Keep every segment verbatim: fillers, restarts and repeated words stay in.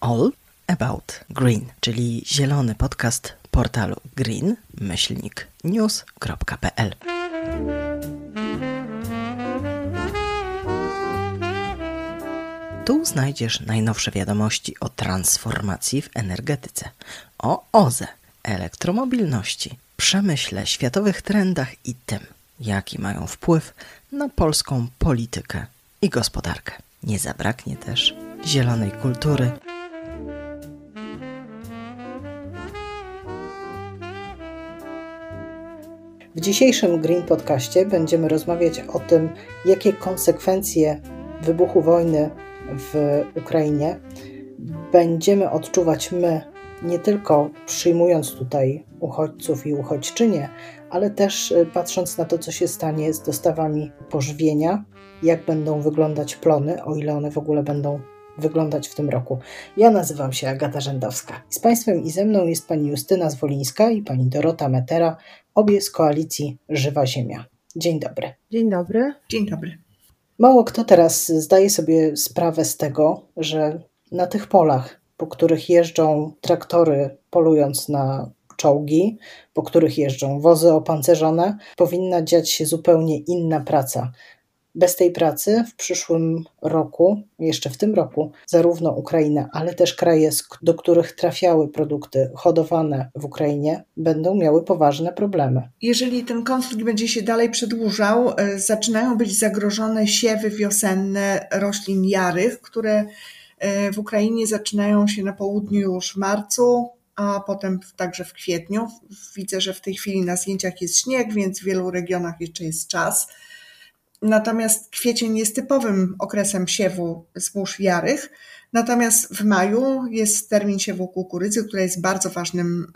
All About Green, czyli zielony podcast portalu green myślnik news kropka p l. Tu znajdziesz najnowsze wiadomości o transformacji w energetyce, o O Z E, elektromobilności, przemyśle, światowych trendach i tym, jaki mają wpływ na polską politykę i gospodarkę. Nie zabraknie też zielonej kultury. W dzisiejszym Green Podcaście będziemy rozmawiać o tym, jakie konsekwencje wybuchu wojny w Ukrainie będziemy odczuwać my, nie tylko przyjmując tutaj uchodźców i uchodźczynie, ale też patrząc na to, co się stanie z dostawami pożywienia, jak będą wyglądać plony, o ile one w ogóle będą wyglądać w tym roku. Ja nazywam się Agata Rzędowska. Z Państwem i ze mną jest pani Justyna Zwolińska i pani Dorota Metera, obie z koalicji Żywa Ziemia. Dzień dobry. Dzień dobry. Dzień dobry. Mało kto teraz zdaje sobie sprawę z tego, że na tych polach, po których jeżdżą traktory polując na czołgi, po których jeżdżą wozy opancerzone, powinna dziać się zupełnie inna praca. Bez tej pracy w przyszłym roku, jeszcze w tym roku, zarówno Ukraina, ale też kraje, do których trafiały produkty hodowane w Ukrainie, będą miały poważne problemy. Jeżeli ten konflikt będzie się dalej przedłużał, zaczynają być zagrożone siewy wiosenne roślin jarych, które w Ukrainie zaczynają się na południu już w marcu, a potem także w kwietniu. Widzę, że w tej chwili na zdjęciach jest śnieg, więc w wielu regionach jeszcze jest czas. Natomiast kwiecień jest typowym okresem siewu zbóż jarych, natomiast w maju jest termin siewu kukurydzy, która jest bardzo ważnym,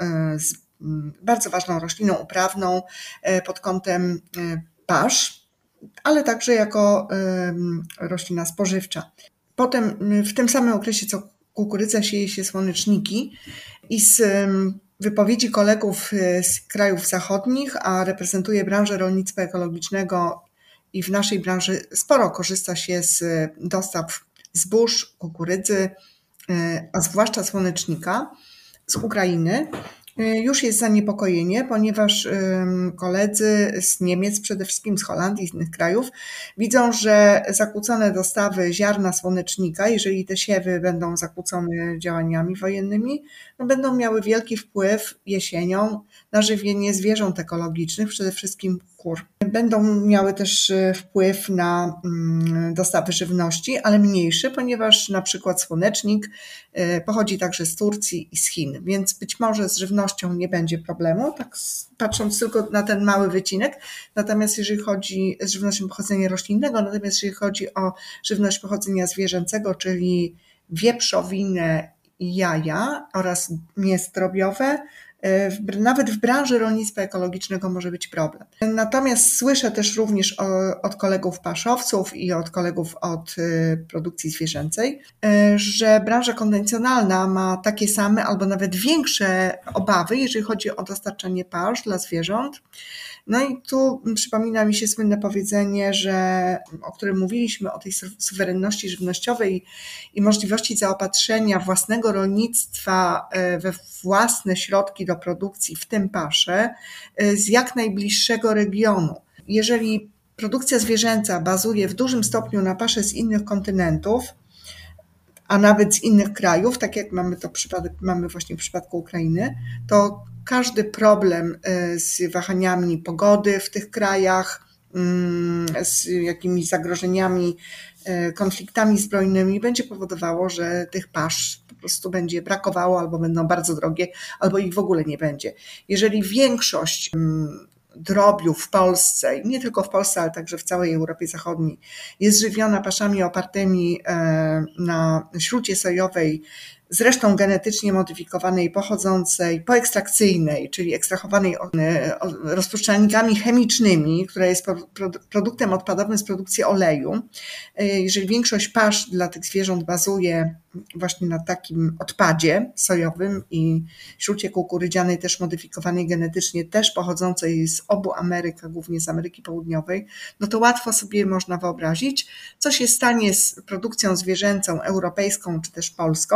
bardzo ważną rośliną uprawną pod kątem pasz, ale także jako roślina spożywcza. Potem w tym samym okresie co kukurydza sieje się słoneczniki i z wypowiedzi kolegów z krajów zachodnich, a reprezentuję branżę rolnictwa ekologicznego i w naszej branży sporo korzysta się z dostaw zbóż, kukurydzy, a zwłaszcza słonecznika z Ukrainy. Już jest zaniepokojenie, ponieważ koledzy z Niemiec, przede wszystkim z Holandii i z innych krajów, widzą, że zakłócone dostawy ziarna słonecznika, jeżeli te siewy będą zakłócone działaniami wojennymi, no będą miały wielki wpływ jesienią na żywienie zwierząt ekologicznych, przede wszystkim kur. Będą miały też wpływ na dostawy żywności, ale mniejszy, ponieważ na przykład słonecznik pochodzi także z Turcji i z Chin, więc być może z żywnością nie będzie problemu, tak patrząc tylko na ten mały wycinek. Natomiast jeżeli chodzi z żywnością pochodzenia roślinnego, natomiast jeżeli chodzi o żywność pochodzenia zwierzęcego, czyli wieprzowinę i jaja oraz mięso drobiowe, nawet w branży rolnictwa ekologicznego może być problem. Natomiast słyszę też również od kolegów paszowców i od kolegów od produkcji zwierzęcej, że branża konwencjonalna ma takie same albo nawet większe obawy, jeżeli chodzi o dostarczanie pasz dla zwierząt. No i tu przypomina mi się słynne powiedzenie, że, o którym mówiliśmy, o tej suwerenności żywnościowej i możliwości zaopatrzenia własnego rolnictwa we własne środki do produkcji, w tym pasze, z jak najbliższego regionu. Jeżeli produkcja zwierzęca bazuje w dużym stopniu na pasze z innych kontynentów, a nawet z innych krajów, tak jak mamy to przypadek, mamy właśnie w przypadku Ukrainy, to każdy problem z wahaniami pogody w tych krajach, z jakimiś zagrożeniami, konfliktami zbrojnymi będzie powodowało, że tych pasz po prostu będzie brakowało, albo będą bardzo drogie, albo ich w ogóle nie będzie. Jeżeli większość drobiu w Polsce, i nie tylko w Polsce, ale także w całej Europie Zachodniej, jest żywiona paszami opartymi na śrucie sojowej, zresztą genetycznie modyfikowanej, pochodzącej, poekstrakcyjnej, czyli ekstrahowanej rozpuszczalnikami chemicznymi, która jest produktem odpadowym z produkcji oleju. Jeżeli większość pasz dla tych zwierząt bazuje właśnie na takim odpadzie sojowym i śrucie kukurydzianej też modyfikowanej genetycznie, też pochodzącej z obu Ameryk, a głównie z Ameryki Południowej, no to łatwo sobie można wyobrazić, co się stanie z produkcją zwierzęcą europejską czy też polską,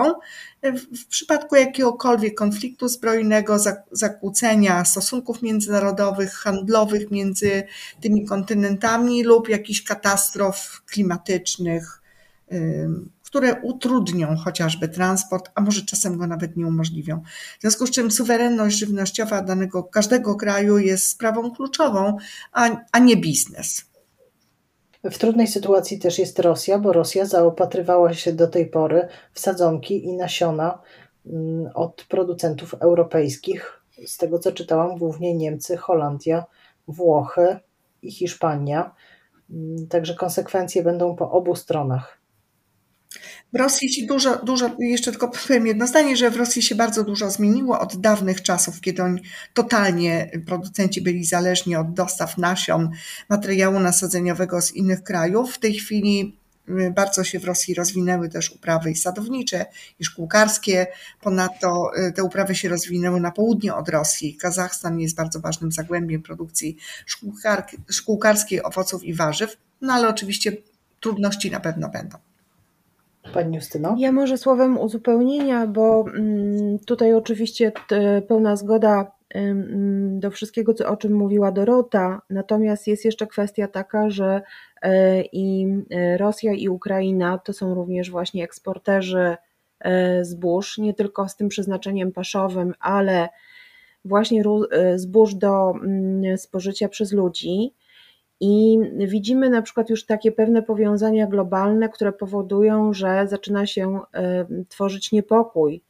W przypadku jakiegokolwiek konfliktu zbrojnego, zakłócenia stosunków międzynarodowych, handlowych między tymi kontynentami lub jakichś katastrof klimatycznych, które utrudnią chociażby transport, a może czasem go nawet nie umożliwią. W związku z czym suwerenność żywnościowa danego, każdego kraju jest sprawą kluczową, a, a nie biznes. W trudnej sytuacji też jest Rosja, bo Rosja zaopatrywała się do tej pory w sadzonki i nasiona od producentów europejskich. Z tego co czytałam, głównie Niemcy, Holandia, Włochy i Hiszpania. Także konsekwencje będą po obu stronach. W Rosji się dużo, dużo, jeszcze tylko powiem jedno zdanie, że w Rosji się bardzo dużo zmieniło od dawnych czasów, kiedy oni totalnie, producenci byli zależni od dostaw nasion, materiału nasadzeniowego z innych krajów. W tej chwili bardzo się w Rosji rozwinęły też uprawy i sadownicze, i szkółkarskie. Ponadto te uprawy się rozwinęły na południe od Rosji. Kazachstan jest bardzo ważnym zagłębiem produkcji szkółkarskiej owoców i warzyw, no ale oczywiście trudności na pewno będą. Pani Justyno? Ja może słowem uzupełnienia, bo tutaj oczywiście pełna zgoda do wszystkiego, o czym mówiła Dorota, natomiast jest jeszcze kwestia taka, że i Rosja i Ukraina to są również właśnie eksporterzy zbóż, nie tylko z tym przeznaczeniem paszowym, ale właśnie zbóż do spożycia przez ludzi. I widzimy na przykład już takie pewne powiązania globalne, które powodują, że zaczyna się tworzyć niepokój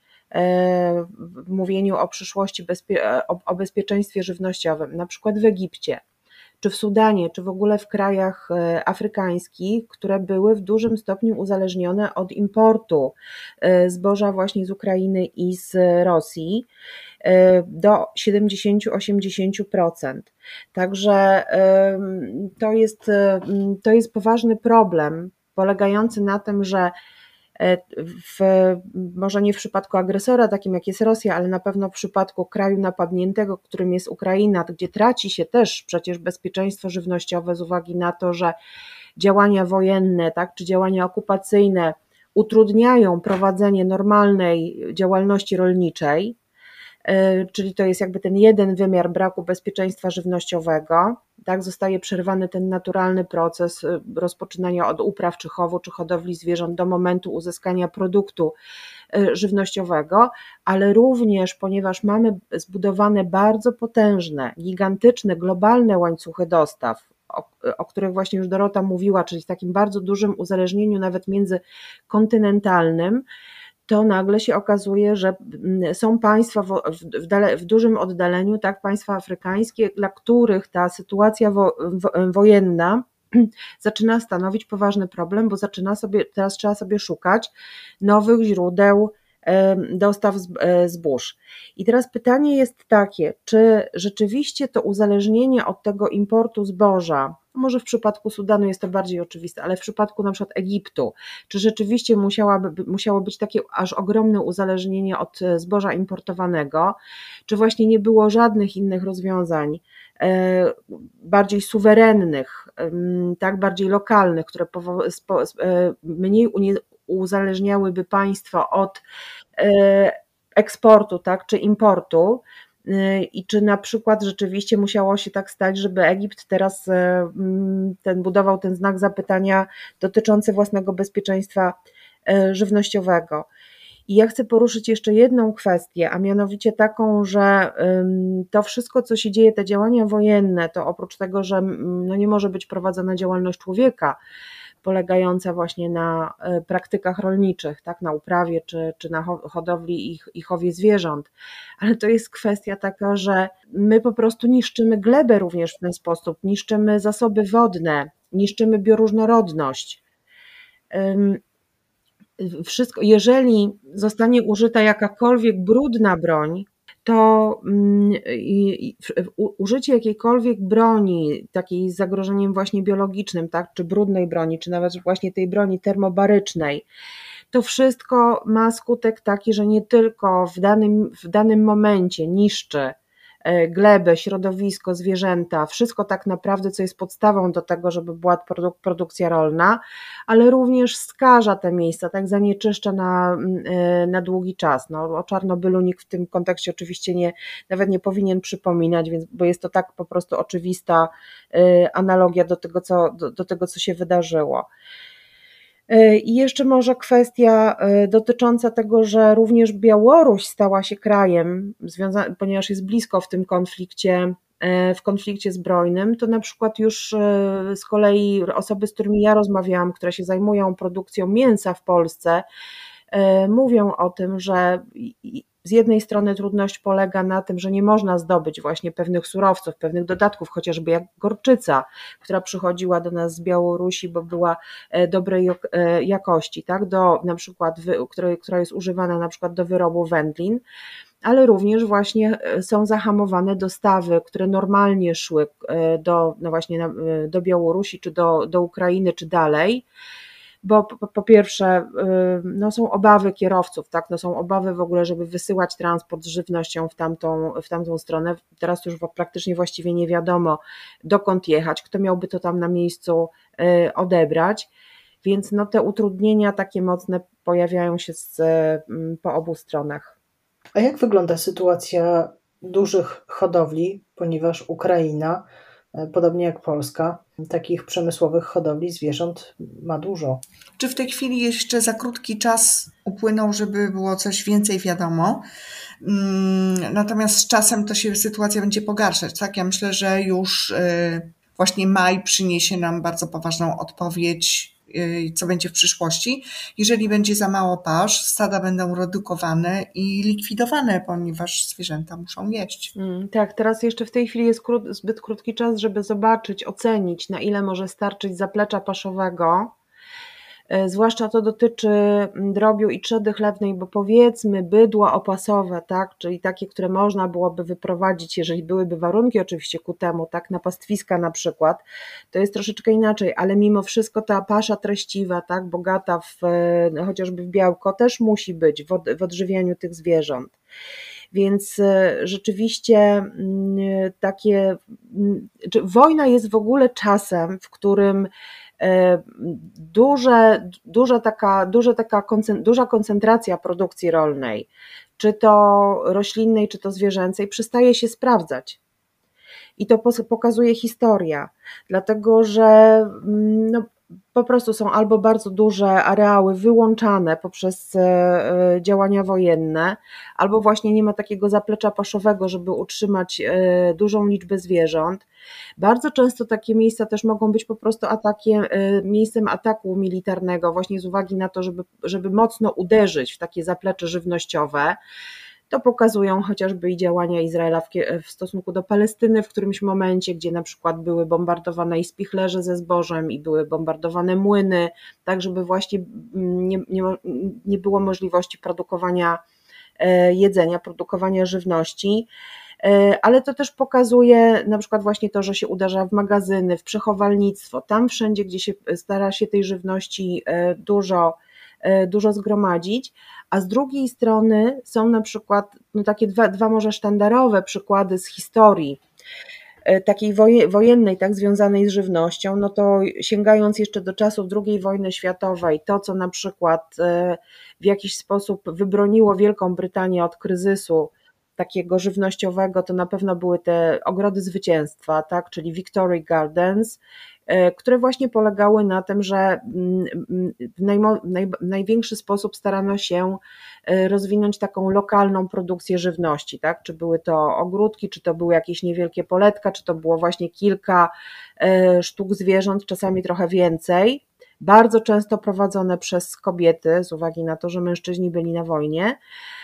w mówieniu o przyszłości, o bezpieczeństwie żywnościowym, na przykład w Egipcie, czy w Sudanie, czy w ogóle w krajach afrykańskich, które były w dużym stopniu uzależnione od importu zboża właśnie z Ukrainy i z Rosji do siedemdziesiąt do osiemdziesięciu procent. Także to jest, to jest poważny problem polegający na tym, że w, może nie w przypadku agresora, takim jak jest Rosja, ale na pewno w przypadku kraju napadniętego, którym jest Ukraina, gdzie traci się też przecież bezpieczeństwo żywnościowe z uwagi na to, że działania wojenne, tak, czy działania okupacyjne utrudniają prowadzenie normalnej działalności rolniczej, czyli to jest jakby ten jeden wymiar braku bezpieczeństwa żywnościowego, tak, zostaje przerwany ten naturalny proces rozpoczynania od upraw czy chowu, czy hodowli zwierząt do momentu uzyskania produktu żywnościowego, ale również ponieważ mamy zbudowane bardzo potężne, gigantyczne, globalne łańcuchy dostaw, o, o których właśnie już Dorota mówiła, czyli w takim bardzo dużym uzależnieniu nawet międzykontynentalnym, to nagle się okazuje, że są państwa w, w, dale, w dużym oddaleniu, tak, państwa afrykańskie, dla których ta sytuacja wo, wo, wojenna zaczyna stanowić poważny problem, bo zaczyna sobie, teraz trzeba sobie szukać nowych źródeł dostaw zbóż. I teraz pytanie jest takie, czy rzeczywiście to uzależnienie od tego importu zboża, może w przypadku Sudanu jest to bardziej oczywiste, ale w przypadku na przykład Egiptu, czy rzeczywiście musiałaby, musiało być takie aż ogromne uzależnienie od zboża importowanego, czy właśnie nie było żadnych innych rozwiązań bardziej suwerennych, tak, bardziej lokalnych, które mniej uzależniałyby państwo od eksportu, tak, czy importu, i czy na przykład rzeczywiście musiało się tak stać, żeby Egipt teraz ten, budował ten znak zapytania dotyczący własnego bezpieczeństwa żywnościowego. I ja chcę poruszyć jeszcze jedną kwestię, a mianowicie taką, że to wszystko, co się dzieje, te działania wojenne, to oprócz tego, że no nie może być prowadzona działalność człowieka, polegająca właśnie na praktykach rolniczych, tak, na uprawie czy, czy na hodowli i, i chowie zwierząt, ale to jest kwestia taka, że my po prostu niszczymy glebę również w ten sposób, niszczymy zasoby wodne, niszczymy bioróżnorodność. Wszystko, jeżeli zostanie użyta jakakolwiek brudna broń, to użycie jakiejkolwiek broni, takiej z zagrożeniem właśnie biologicznym, tak, czy brudnej broni, czy nawet właśnie tej broni termobarycznej, to wszystko ma skutek taki, że nie tylko w danym, w danym momencie niszczy glebę, środowisko, zwierzęta, wszystko tak naprawdę, co jest podstawą do tego, żeby była produk- produkcja rolna, ale również skaża te miejsca, tak zanieczyszcza na, na długi czas. No, o Czarnobylu nikt w tym kontekście oczywiście nie, nawet nie powinien przypominać, więc, bo jest to tak po prostu oczywista analogia do tego, co, do, do tego, co się wydarzyło. I jeszcze może kwestia dotycząca tego, że również Białoruś stała się krajem, związa- ponieważ jest blisko w tym konflikcie, w konflikcie zbrojnym, to na przykład już z kolei osoby, z którymi ja rozmawiałam, które się zajmują produkcją mięsa w Polsce, mówią o tym, że z jednej strony trudność polega na tym, że nie można zdobyć właśnie pewnych surowców, pewnych dodatków, chociażby jak gorczyca, która przychodziła do nas z Białorusi, bo była dobrej jakości, tak, do na przykład, która jest używana na przykład do wyrobu wędlin, ale również właśnie są zahamowane dostawy, które normalnie szły do, no właśnie do Białorusi, czy do, do Ukrainy, czy dalej, bo po, po pierwsze no są obawy kierowców, tak? No są obawy w ogóle, żeby wysyłać transport z żywnością w tamtą, w tamtą stronę. Teraz już praktycznie właściwie nie wiadomo, dokąd jechać, kto miałby to tam na miejscu odebrać, więc no te utrudnienia takie mocne pojawiają się z, po obu stronach. A jak wygląda sytuacja dużych hodowli, ponieważ Ukraina, podobnie jak Polska, takich przemysłowych hodowli zwierząt ma dużo? Czy w tej chwili jeszcze za krótki czas upłynął, żeby było coś więcej wiadomo? Natomiast z czasem to się sytuacja będzie pogarszać, tak? Ja myślę, że już właśnie maj przyniesie nam bardzo poważną odpowiedź, co będzie w przyszłości. Jeżeli będzie za mało pasz, stada będą redukowane i likwidowane, ponieważ zwierzęta muszą jeść. Mm, tak, teraz jeszcze w tej chwili jest krót, zbyt krótki czas, żeby zobaczyć, ocenić, na ile może starczyć zaplecza paszowego. Zwłaszcza to dotyczy drobiu i trzody chlewnej, bo powiedzmy bydła opasowe, tak, czyli takie, które można byłoby wyprowadzić, jeżeli byłyby warunki oczywiście ku temu, tak, na pastwiska na przykład, to jest troszeczkę inaczej, ale mimo wszystko ta pasza treściwa, tak, bogata w, no, chociażby w białko, też musi być w, od, w odżywianiu tych zwierząt. Więc rzeczywiście takie, wojna jest w ogóle czasem, w którym Duże, duża taka, duże taka duża koncentracja produkcji rolnej, czy to roślinnej, czy to zwierzęcej, przestaje się sprawdzać. I to pokazuje historia, dlatego że no, po prostu są albo bardzo duże areały wyłączane poprzez działania wojenne, albo właśnie nie ma takiego zaplecza paszowego, żeby utrzymać dużą liczbę zwierząt. Bardzo często takie miejsca też mogą być po prostu atakiem, miejscem ataku militarnego, właśnie z uwagi na to, żeby, żeby mocno uderzyć w takie zaplecze żywnościowe. To pokazują chociażby i działania Izraela w, w stosunku do Palestyny w którymś momencie, gdzie na przykład były bombardowane i spichlerze ze zbożem i były bombardowane młyny, tak żeby właśnie nie, nie, nie było możliwości produkowania jedzenia, produkowania żywności. Ale to też pokazuje na przykład właśnie to, że się uderza w magazyny, w przechowalnictwo, tam wszędzie, gdzie się stara się tej żywności dużo, dużo zgromadzić, a z drugiej strony są na przykład no takie dwa, dwa może sztandarowe przykłady z historii takiej wojennej, tak związanej z żywnością, no to sięgając jeszcze do czasów drugiej wojny światowej, to co na przykład w jakiś sposób wybroniło Wielką Brytanię od kryzysu takiego żywnościowego, to na pewno były te ogrody zwycięstwa, tak, czyli Victory Gardens, które właśnie polegały na tym, że w najmo, naj, największy sposób starano się rozwinąć taką lokalną produkcję żywności, tak? Czy były to ogródki, czy to były jakieś niewielkie poletka, czy to było właśnie kilka sztuk zwierząt, czasami trochę więcej, bardzo często prowadzone przez kobiety z uwagi na to, że mężczyźni byli na wojnie.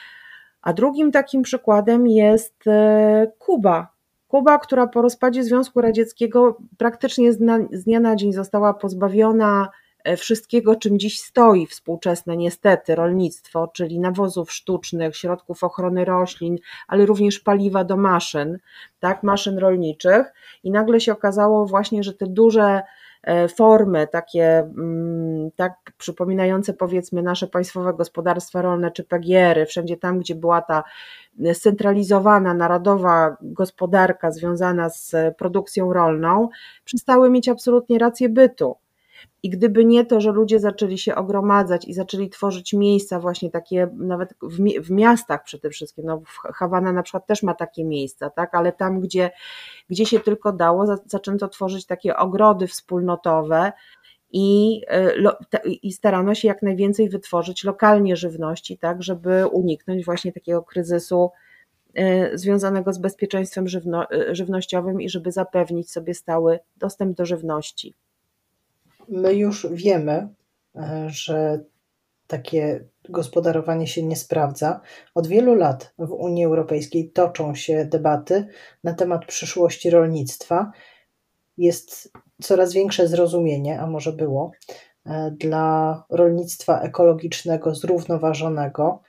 A drugim takim przykładem jest Kuba. Kuba, która po rozpadzie Związku Radzieckiego praktycznie z, na, z dnia na dzień została pozbawiona wszystkiego, czym dziś stoi współczesne niestety rolnictwo, czyli nawozów sztucznych, środków ochrony roślin, ale również paliwa do maszyn, tak, maszyn rolniczych i nagle się okazało właśnie, że te duże formy takie tak przypominające powiedzmy nasze państwowe gospodarstwa rolne czy P G R y, wszędzie tam, gdzie była ta scentralizowana, narodowa gospodarka związana z produkcją rolną, przestały mieć absolutnie rację bytu. I gdyby nie to, że ludzie zaczęli się ogromadzać i zaczęli tworzyć miejsca właśnie takie, nawet w, w miastach przede wszystkim, no Hawana na przykład też ma takie miejsca, tak, ale tam, gdzie, gdzie się tylko dało, zaczęto tworzyć takie ogrody wspólnotowe i, i starano się jak najwięcej wytworzyć lokalnie żywności, tak, żeby uniknąć właśnie takiego kryzysu związanego z bezpieczeństwem żywno, żywnościowym i żeby zapewnić sobie stały dostęp do żywności. My już wiemy, że takie gospodarowanie się nie sprawdza. Od wielu lat w Unii Europejskiej toczą się debaty na temat przyszłości rolnictwa. Jest coraz większe zrozumienie, a może było, dla rolnictwa ekologicznego, zrównoważonego.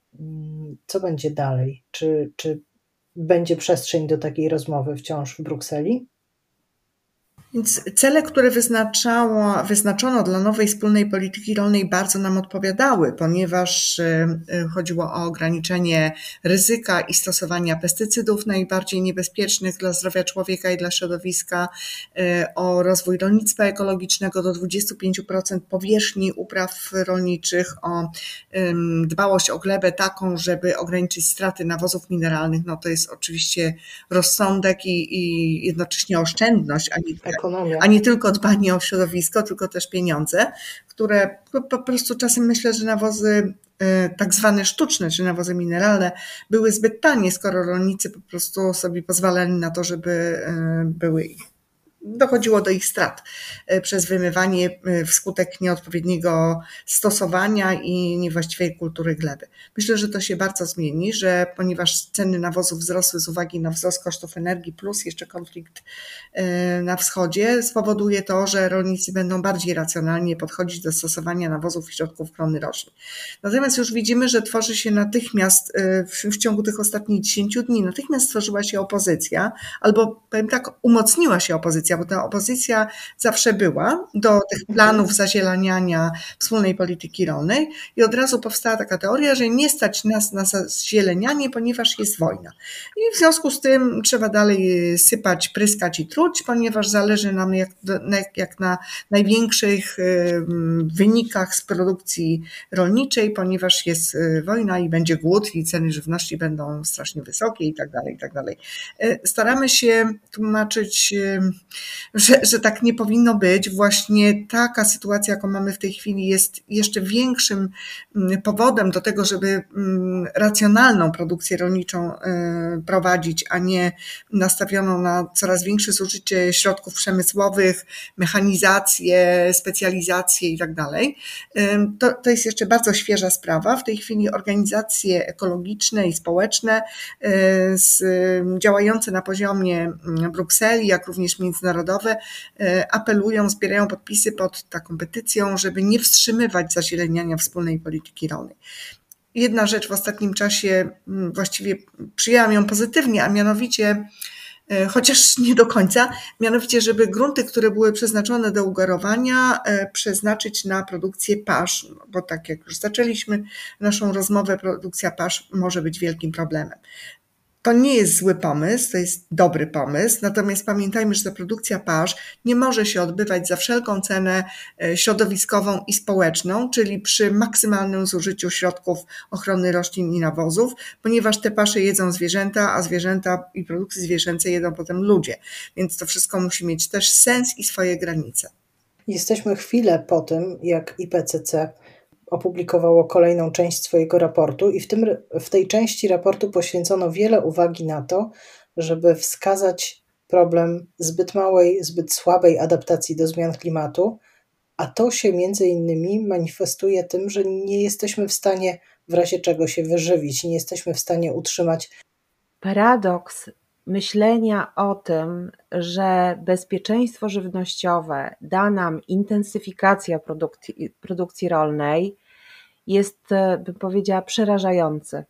Co będzie dalej? Czy, czy będzie przestrzeń do takiej rozmowy wciąż w Brukseli? Więc cele, które wyznaczało, wyznaczono dla nowej wspólnej polityki rolnej, bardzo nam odpowiadały, ponieważ chodziło o ograniczenie ryzyka i stosowania pestycydów najbardziej niebezpiecznych dla zdrowia człowieka i dla środowiska, o rozwój rolnictwa ekologicznego do dwadzieścia pięć procent powierzchni upraw rolniczych, o dbałość o glebę taką, żeby ograniczyć straty nawozów mineralnych. No to jest oczywiście rozsądek i, i jednocześnie oszczędność, a nie Ekonomia. A nie tylko dbanie o środowisko, tylko też pieniądze, które po prostu czasem myślę, że nawozy tak zwane sztuczne, czy nawozy mineralne były zbyt tanie, skoro rolnicy po prostu sobie pozwalali na to, żeby były ich. Dochodziło do ich strat przez wymywanie wskutek nieodpowiedniego stosowania i niewłaściwej kultury gleby. Myślę, że to się bardzo zmieni, że ponieważ ceny nawozów wzrosły z uwagi na wzrost kosztów energii plus jeszcze konflikt na wschodzie, spowoduje to, że rolnicy będą bardziej racjonalnie podchodzić do stosowania nawozów i środków ochrony roślin. Natomiast już widzimy, że tworzy się natychmiast w ciągu tych ostatnich dziesięciu dni, natychmiast stworzyła się opozycja, albo powiem tak, umocniła się opozycja, bo ta opozycja zawsze była do tych planów zazieleniania wspólnej polityki rolnej i od razu powstała taka teoria, że nie stać nas na zazielenianie, ponieważ jest wojna. I w związku z tym trzeba dalej sypać, pryskać i truć, ponieważ zależy nam jak, jak na największych wynikach z produkcji rolniczej, ponieważ jest wojna i będzie głód i ceny żywności będą strasznie wysokie i tak dalej, i tak dalej. Staramy się tłumaczyć, Że, że tak nie powinno być. Właśnie taka sytuacja, jaką mamy w tej chwili, jest jeszcze większym powodem do tego, żeby racjonalną produkcję rolniczą prowadzić, a nie nastawioną na coraz większe zużycie środków przemysłowych, mechanizację, specjalizację i tak dalej. To, to jest jeszcze bardzo świeża sprawa. W tej chwili organizacje ekologiczne i społeczne z, działające na poziomie Brukseli, jak również międzynarodowe, apelują, zbierają podpisy pod taką petycją, żeby nie wstrzymywać zazieleniania wspólnej polityki rolnej. Jedna rzecz w ostatnim czasie właściwie przyjęłam ją pozytywnie, a mianowicie, chociaż nie do końca, mianowicie, żeby grunty, które były przeznaczone do ugarowania, przeznaczyć na produkcję pasz, bo tak jak już zaczęliśmy naszą rozmowę, produkcja pasz może być wielkim problemem. To nie jest zły pomysł, to jest dobry pomysł, natomiast pamiętajmy, że ta produkcja pasz nie może się odbywać za wszelką cenę środowiskową i społeczną, czyli przy maksymalnym zużyciu środków ochrony roślin i nawozów, ponieważ te pasze jedzą zwierzęta, a zwierzęta i produkty zwierzęce jedzą potem ludzie, więc to wszystko musi mieć też sens i swoje granice. Jesteśmy chwilę po tym, jak I P C C opublikowało kolejną część swojego raportu i w, tym, w tej części raportu poświęcono wiele uwagi na to, żeby wskazać problem zbyt małej, zbyt słabej adaptacji do zmian klimatu, a to się między innymi manifestuje tym, że nie jesteśmy w stanie w razie czego się wyżywić, nie jesteśmy w stanie utrzymać. Paradoks myślenia o tym, że bezpieczeństwo żywnościowe da nam intensyfikacja produkcji, produkcji rolnej, jest, bym powiedziała, przerażający.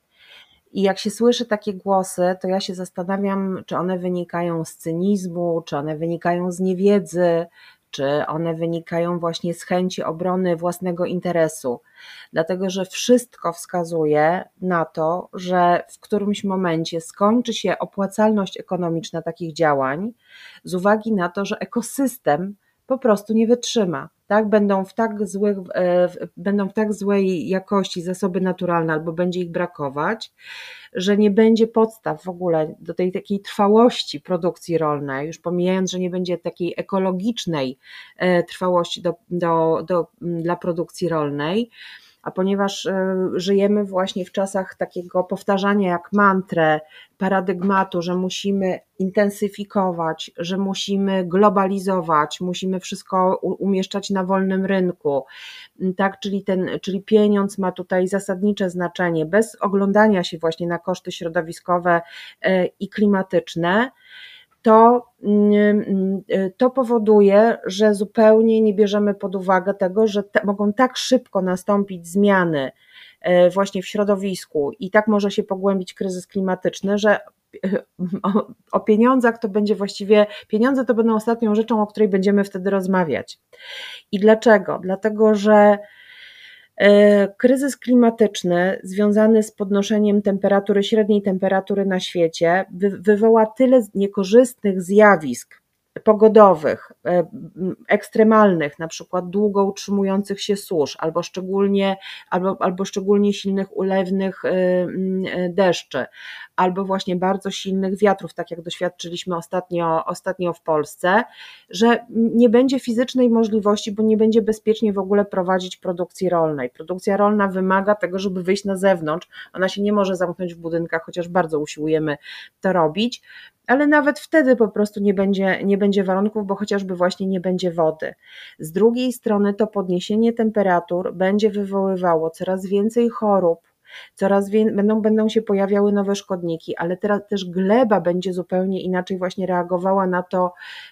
I jak się słyszy takie głosy, to ja się zastanawiam, czy one wynikają z cynizmu, czy one wynikają z niewiedzy, czy one wynikają właśnie z chęci obrony własnego interesu, dlatego że wszystko wskazuje na to, że w którymś momencie skończy się opłacalność ekonomiczna takich działań z uwagi na to, że ekosystem po prostu nie wytrzyma. Tak? Będą w tak złych, będą w tak złej jakości zasoby naturalne albo będzie ich brakować, że nie będzie podstaw w ogóle do tej takiej trwałości produkcji rolnej, już pomijając, że nie będzie takiej ekologicznej trwałości do, do, do, dla produkcji rolnej. A ponieważ żyjemy właśnie w czasach takiego powtarzania jak mantrę, paradygmatu, że musimy intensyfikować, że musimy globalizować, musimy wszystko umieszczać na wolnym rynku, tak, czyli, ten, czyli pieniądz ma tutaj zasadnicze znaczenie, bez oglądania się właśnie na koszty środowiskowe i klimatyczne, to, to powoduje, że zupełnie nie bierzemy pod uwagę tego, że te, mogą tak szybko nastąpić zmiany właśnie w środowisku i tak może się pogłębić kryzys klimatyczny, że o, o pieniądzach to będzie właściwie, pieniądze to będą ostatnią rzeczą, o której będziemy wtedy rozmawiać. I dlaczego? Dlatego, że kryzys klimatyczny związany z podnoszeniem temperatury, średniej temperatury na świecie wywoła tyle niekorzystnych zjawisk pogodowych, ekstremalnych, na przykład długo utrzymujących się susz, albo szczególnie, albo, albo szczególnie silnych ulewnych deszczy, albo właśnie bardzo silnych wiatrów, tak jak doświadczyliśmy ostatnio, ostatnio w Polsce, że nie będzie fizycznej możliwości, bo nie będzie bezpiecznie w ogóle prowadzić produkcji rolnej. Produkcja rolna wymaga tego, żeby wyjść na zewnątrz, ona się nie może zamknąć w budynkach, chociaż bardzo usiłujemy to robić, ale nawet wtedy po prostu nie będzie, nie będzie warunków, bo chociażby właśnie nie będzie wody. Z drugiej strony to podniesienie temperatur będzie wywoływało coraz więcej chorób, coraz więcej, będą, będą się pojawiały nowe szkodniki, ale teraz też gleba będzie zupełnie inaczej właśnie reagowała na to,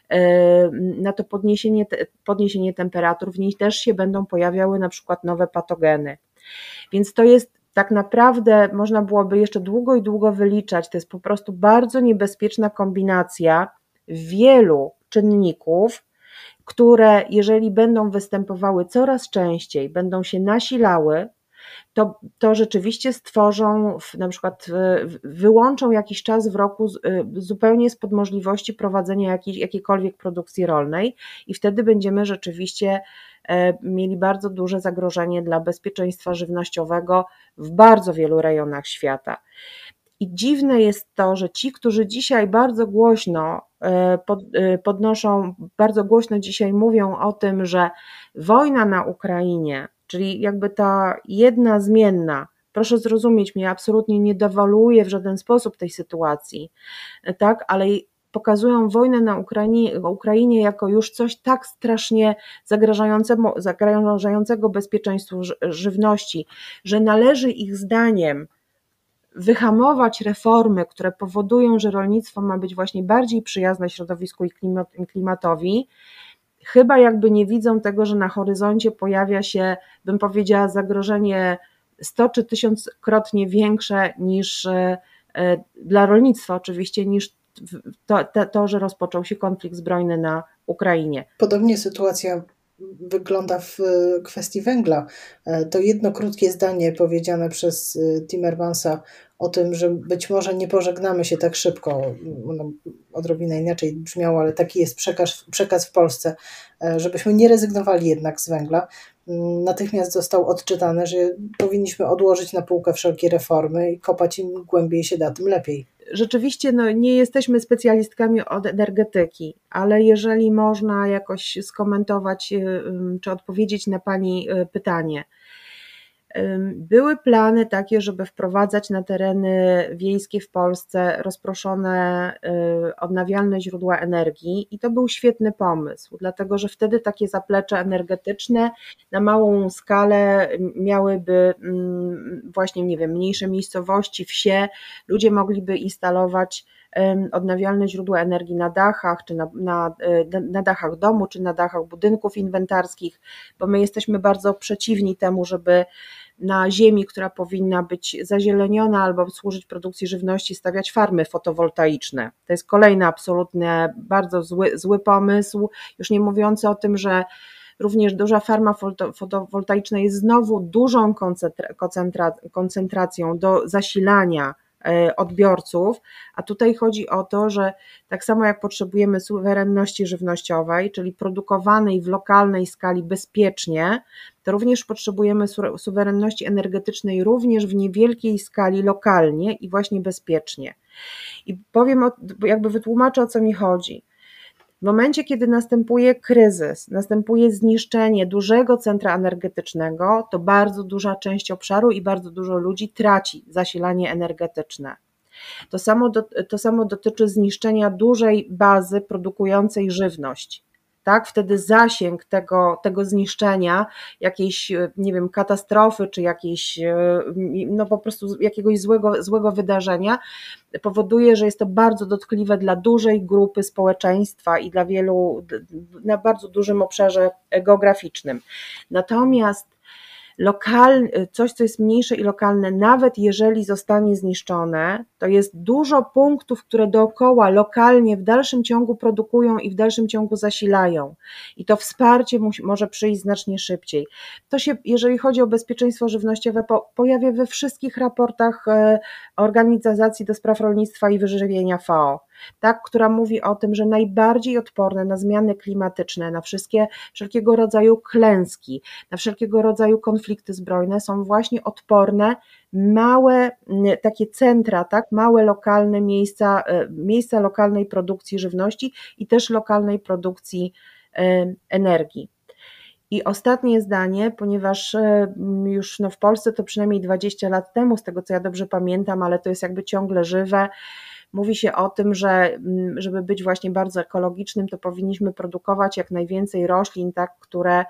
na to podniesienie, podniesienie temperatur, w niej też się będą pojawiały na przykład nowe patogeny. Więc to jest tak naprawdę, można byłoby jeszcze długo i długo wyliczać, to jest po prostu bardzo niebezpieczna kombinacja wielu czynników, które jeżeli będą występowały coraz częściej, będą się nasilały, to, to rzeczywiście stworzą, na przykład wyłączą jakiś czas w roku zupełnie spod możliwości prowadzenia jakiej, jakiejkolwiek produkcji rolnej i wtedy będziemy rzeczywiście mieli bardzo duże zagrożenie dla bezpieczeństwa żywnościowego w bardzo wielu rejonach świata. I dziwne jest to, że ci, którzy dzisiaj bardzo głośno podnoszą, bardzo głośno dzisiaj mówią o tym, że wojna na Ukrainie, czyli jakby ta jedna zmienna, proszę zrozumieć mnie, absolutnie nie dewaluuje w żaden sposób tej sytuacji, tak, ale pokazują wojnę na Ukrainie, Ukrainie jako już coś tak strasznie zagrażającego, zagrażającego bezpieczeństwu żywności, że należy ich zdaniem wyhamować reformy, które powodują, że rolnictwo ma być właśnie bardziej przyjazne środowisku i klimatowi, chyba jakby nie widzą tego, że na horyzoncie pojawia się, bym powiedziała, zagrożenie sto czy tysiąckrotnie większe niż dla rolnictwa oczywiście, niż to, to, to, że rozpoczął się konflikt zbrojny na Ukrainie. Podobnie sytuacja wygląda w kwestii węgla. To jedno krótkie zdanie powiedziane przez Timmermansa o tym, że być może nie pożegnamy się tak szybko, ono odrobinę inaczej brzmiało, ale taki jest przekaz, przekaz w Polsce, żebyśmy nie rezygnowali jednak z węgla. Natychmiast został odczytany, że powinniśmy odłożyć na półkę wszelkie reformy i kopać im głębiej się da, tym lepiej. Rzeczywiście no, nie jesteśmy specjalistkami od energetyki, ale jeżeli można jakoś skomentować czy odpowiedzieć na Pani pytanie. Były plany takie, żeby wprowadzać na tereny wiejskie w Polsce rozproszone odnawialne źródła energii i to był świetny pomysł, dlatego że wtedy takie zaplecze energetyczne na małą skalę miałyby właśnie, nie wiem, mniejsze miejscowości, wsie, ludzie mogliby instalować odnawialne źródła energii na dachach, czy na, na, na dachach domu, czy na dachach budynków inwentarskich, bo my jesteśmy bardzo przeciwni temu, żeby na ziemi, która powinna być zazieleniona albo służyć produkcji żywności, stawiać farmy fotowoltaiczne. To jest kolejny absolutnie bardzo zły, zły pomysł, już nie mówiąc o tym, że również duża farma fotowoltaiczna jest znowu dużą koncentra- koncentracją do zasilania odbiorców, a tutaj chodzi o to, że tak samo jak potrzebujemy suwerenności żywnościowej, czyli produkowanej w lokalnej skali bezpiecznie, to również potrzebujemy su- suwerenności energetycznej również w niewielkiej skali lokalnie i właśnie bezpiecznie. I powiem, o, jakby wytłumaczę, o co mi chodzi. W momencie, kiedy następuje kryzys, następuje zniszczenie dużego centra energetycznego, to bardzo duża część obszaru i bardzo dużo ludzi traci zasilanie energetyczne. To samo, do, to samo dotyczy zniszczenia dużej bazy produkującej żywność. Tak, wtedy zasięg tego, tego zniszczenia, jakiejś, nie wiem, katastrofy, czy jakiejś, no po prostu jakiegoś złego, złego wydarzenia powoduje, że jest to bardzo dotkliwe dla dużej grupy społeczeństwa i dla wielu, na bardzo dużym obszarze geograficznym. Natomiast lokal, coś, co jest mniejsze i lokalne, nawet jeżeli zostanie zniszczone, to jest dużo punktów, które dookoła lokalnie w dalszym ciągu produkują i w dalszym ciągu zasilają. I to wsparcie musi, może przyjść znacznie szybciej. To się, jeżeli chodzi o bezpieczeństwo żywnościowe, po, pojawia we wszystkich raportach e, Organizacji do Spraw Rolnictwa i Wyżywienia F A O. Tak, która mówi o tym, że najbardziej odporne na zmiany klimatyczne, na wszystkie, wszelkiego rodzaju klęski, na wszelkiego rodzaju konflikty zbrojne są właśnie odporne małe takie centra, tak, małe lokalne miejsca, miejsca lokalnej produkcji żywności i też lokalnej produkcji energii. I ostatnie zdanie, ponieważ już no w Polsce to przynajmniej dwadzieścia lat temu, z tego co ja dobrze pamiętam, ale to jest jakby ciągle żywe, mówi się o tym, że żeby być właśnie bardzo ekologicznym, to powinniśmy produkować jak najwięcej roślin, tak, które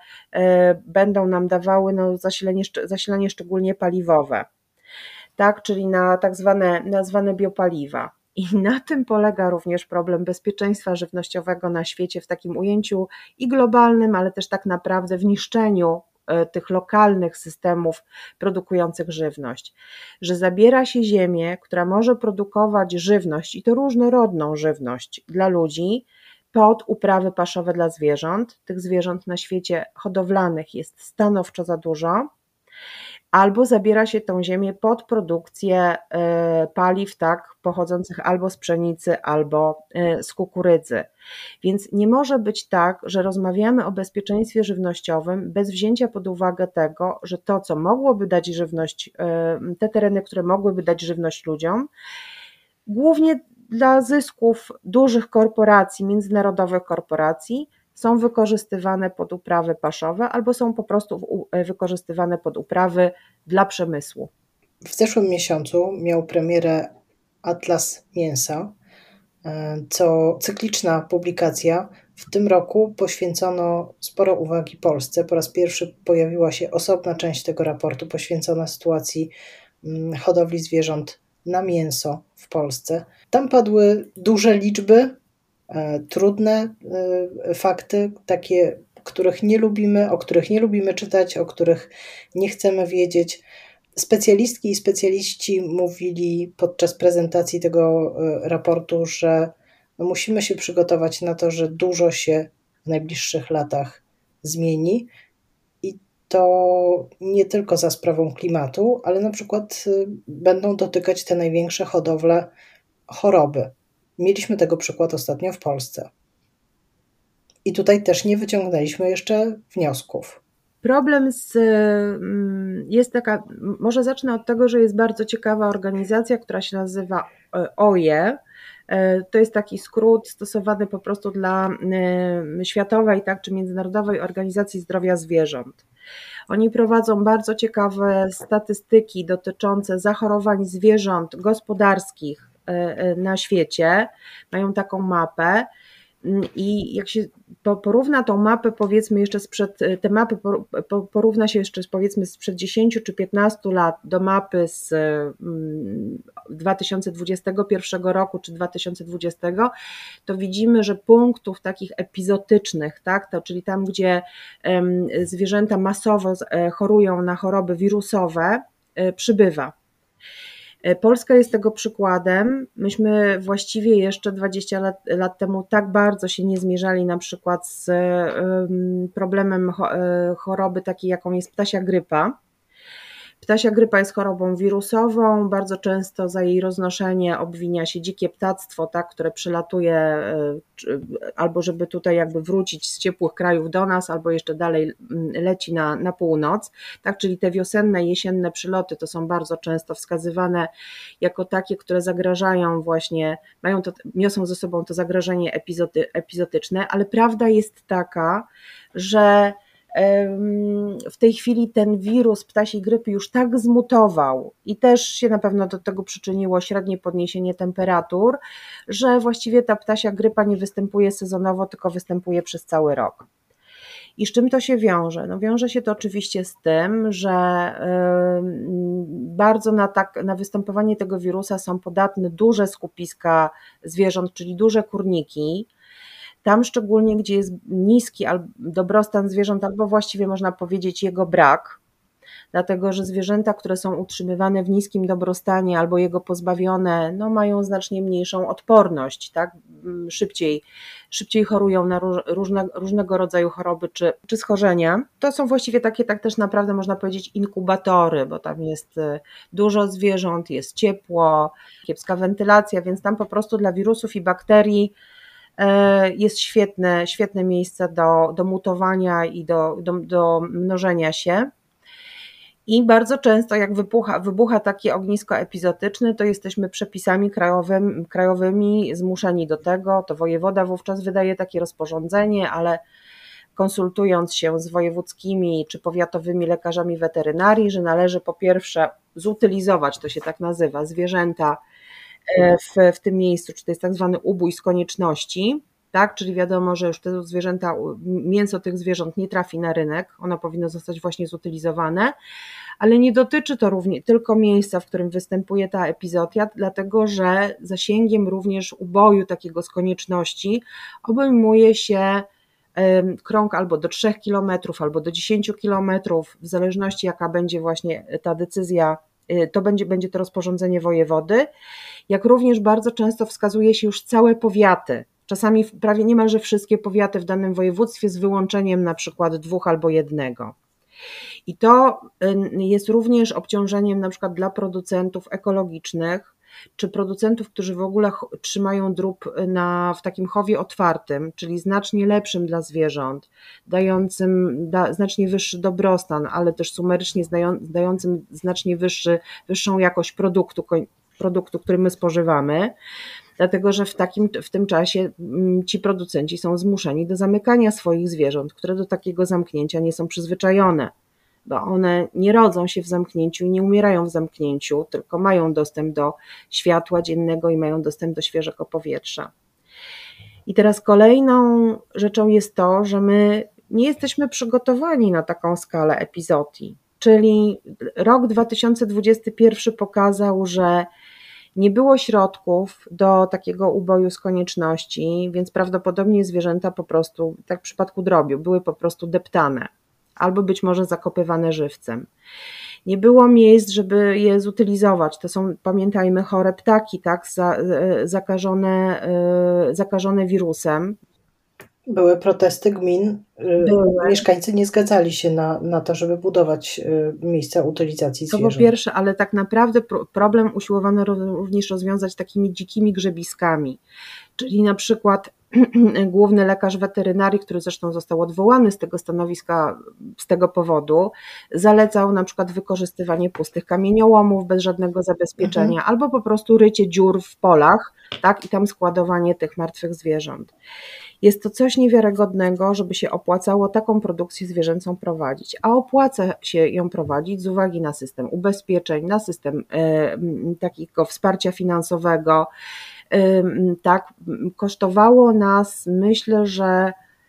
będą nam dawały no, zasilanie, zasilanie szczególnie paliwowe, tak, czyli na tak zwane, na zwane biopaliwa. I na tym polega również problem bezpieczeństwa żywnościowego na świecie w takim ujęciu i globalnym, ale też tak naprawdę w niszczeniu tych lokalnych systemów produkujących żywność, że zabiera się ziemię, która może produkować żywność i to różnorodną żywność dla ludzi pod uprawy paszowe dla zwierząt. Tych zwierząt na świecie hodowlanych jest stanowczo za dużo. Albo zabiera się tą ziemię pod produkcję paliw, tak, pochodzących albo z pszenicy, albo z kukurydzy. Więc nie może być tak, że rozmawiamy o bezpieczeństwie żywnościowym bez wzięcia pod uwagę tego, że to, co mogłoby dać żywność, te tereny, które mogłyby dać żywność ludziom, głównie dla zysków dużych korporacji, międzynarodowych korporacji, są wykorzystywane pod uprawy paszowe albo są po prostu wykorzystywane pod uprawy dla przemysłu. W zeszłym miesiącu miał premierę Atlas Mięsa, co cykliczna publikacja. W tym roku poświęcono sporo uwagi Polsce. Po raz pierwszy pojawiła się osobna część tego raportu poświęcona sytuacji hodowli zwierząt na mięso w Polsce. Tam padły duże liczby, trudne fakty, takie, których nie lubimy, o których nie lubimy czytać, o których nie chcemy wiedzieć. Specjalistki i specjaliści mówili podczas prezentacji tego raportu, że musimy się przygotować na to, że dużo się w najbliższych latach zmieni i to nie tylko za sprawą klimatu, ale na przykład będą dotykać te największe hodowle choroby. Mieliśmy tego przykład ostatnio w Polsce. I tutaj też nie wyciągnęliśmy jeszcze wniosków. Problem z, jest taka, może zacznę od tego, że jest bardzo ciekawa organizacja, która się nazywa O I E. To jest taki skrót stosowany po prostu dla Światowej, tak, czy Międzynarodowej Organizacji Zdrowia Zwierząt. Oni prowadzą bardzo ciekawe statystyki dotyczące zachorowań zwierząt gospodarskich na świecie, mają taką mapę. I jak się porówna tą mapę, powiedzmy jeszcze sprzed, te mapy porówna się jeszcze powiedzmy sprzed dziesięciu czy piętnastu lat do mapy z dwa tysiące dwudziestego pierwszego roku czy dwa tysiące dwudziestego, to widzimy, że punktów takich epizotycznych, tak, to, czyli tam, gdzie zwierzęta masowo chorują na choroby wirusowe, przybywa. Polska jest tego przykładem. Myśmy właściwie jeszcze dwadzieścia lat, lat temu tak bardzo się nie zmierzali na przykład z problemem choroby takiej, jaką jest ptasia grypa. Ptasia grypa jest chorobą wirusową, bardzo często za jej roznoszenie obwinia się dzikie ptactwo, tak, które przylatuje albo żeby tutaj jakby wrócić z ciepłych krajów do nas, albo jeszcze dalej leci na, na północ, tak, czyli te wiosenne, jesienne przyloty to są bardzo często wskazywane jako takie, które zagrażają właśnie, mają to, niosą ze sobą to zagrożenie epizoty, epizotyczne, ale prawda jest taka, że w tej chwili ten wirus ptasiej grypy już tak zmutował i też się na pewno do tego przyczyniło średnie podniesienie temperatur, że właściwie ta ptasia grypa nie występuje sezonowo, tylko występuje przez cały rok. I z czym to się wiąże? No wiąże się to oczywiście z tym, że bardzo na, tak, na występowanie tego wirusa są podatne duże skupiska zwierząt, czyli duże kurniki. Tam szczególnie, gdzie jest niski dobrostan zwierząt, albo właściwie można powiedzieć jego brak, dlatego że zwierzęta, które są utrzymywane w niskim dobrostanie albo jego pozbawione, no mają znacznie mniejszą odporność, tak? szybciej, szybciej chorują na różne, różnego rodzaju choroby czy, czy schorzenia. To są właściwie takie, tak też naprawdę można powiedzieć, inkubatory, bo tam jest dużo zwierząt, jest ciepło, kiepska wentylacja, więc tam po prostu dla wirusów i bakterii jest świetne, świetne miejsce do, do mutowania i do, do, do mnożenia się. I bardzo często jak wybucha, wybucha takie ognisko epizotyczne, to jesteśmy przepisami krajowym, krajowymi zmuszeni do tego, to wojewoda wówczas wydaje takie rozporządzenie, ale konsultując się z wojewódzkimi czy powiatowymi lekarzami weterynarii, że należy po pierwsze zutylizować, to się tak nazywa, zwierzęta W, w tym miejscu, czy to jest tak zwany ubój z konieczności, tak, czyli wiadomo, że już te zwierzęta, mięso tych zwierząt nie trafi na rynek, ono powinno zostać właśnie zutylizowane, ale nie dotyczy to również tylko miejsca, w którym występuje ta epizotia, dlatego że zasięgiem również uboju takiego z konieczności obejmuje się krąg albo do trzech kilometrów, albo do dziesięciu kilometrów, w zależności jaka będzie właśnie ta decyzja, to będzie, będzie to rozporządzenie wojewody, jak również bardzo często wskazuje się już całe powiaty, czasami prawie niemalże wszystkie powiaty w danym województwie z wyłączeniem na przykład dwóch albo jednego. I to jest również obciążeniem na przykład dla producentów ekologicznych, czy producentów, którzy w ogóle trzymają drób na, w takim chowie otwartym, czyli znacznie lepszym dla zwierząt, dającym da, znacznie wyższy dobrostan, ale też sumarycznie dającym znacznie wyższy, wyższą jakość produktu, produktu, który my spożywamy, dlatego że w, takim, w tym czasie ci producenci są zmuszeni do zamykania swoich zwierząt, które do takiego zamknięcia nie są przyzwyczajone, bo one nie rodzą się w zamknięciu i nie umierają w zamknięciu, tylko mają dostęp do światła dziennego i mają dostęp do świeżego powietrza. I teraz kolejną rzeczą jest to, że my nie jesteśmy przygotowani na taką skalę epizootii, czyli rok dwa tysiące dwudziesty pierwszy pokazał, że nie było środków do takiego uboju z konieczności, więc prawdopodobnie zwierzęta po prostu, tak w przypadku drobiu, były po prostu deptane albo być może zakopywane żywcem. Nie było miejsc, żeby je zutylizować. To są, pamiętajmy, chore ptaki, tak, zakażone, zakażone wirusem. Były protesty gmin, Były. Mieszkańcy nie zgadzali się na, na to, żeby budować miejsca utylizacji zwierząt. To po pierwsze, ale tak naprawdę problem usiłowano również rozwiązać takimi dzikimi grzebiskami, czyli na przykład główny lekarz weterynarii, który zresztą został odwołany z tego stanowiska z tego powodu, zalecał na przykład wykorzystywanie pustych kamieniołomów bez żadnego zabezpieczenia, mhm. albo po prostu rycie dziur w polach, tak, i tam składowanie tych martwych zwierząt. Jest to coś niewiarygodnego, żeby się opłacało taką produkcję zwierzęcą prowadzić, a opłaca się ją prowadzić z uwagi na system ubezpieczeń, na system y, takiego wsparcia finansowego. Y, tak, kosztowało nas, myślę, że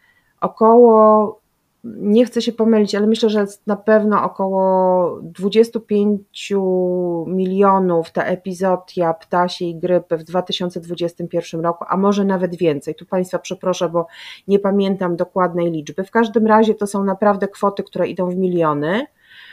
około, nie chcę się pomylić, ale myślę, że jest na pewno około dwadzieścia pięć milionów ta epizodia ptasiej grypy w dwa tysiące dwudziestym pierwszym roku, a może nawet więcej. Tu Państwa przeproszę, bo nie pamiętam dokładnej liczby. W każdym razie to są naprawdę kwoty, które idą w miliony,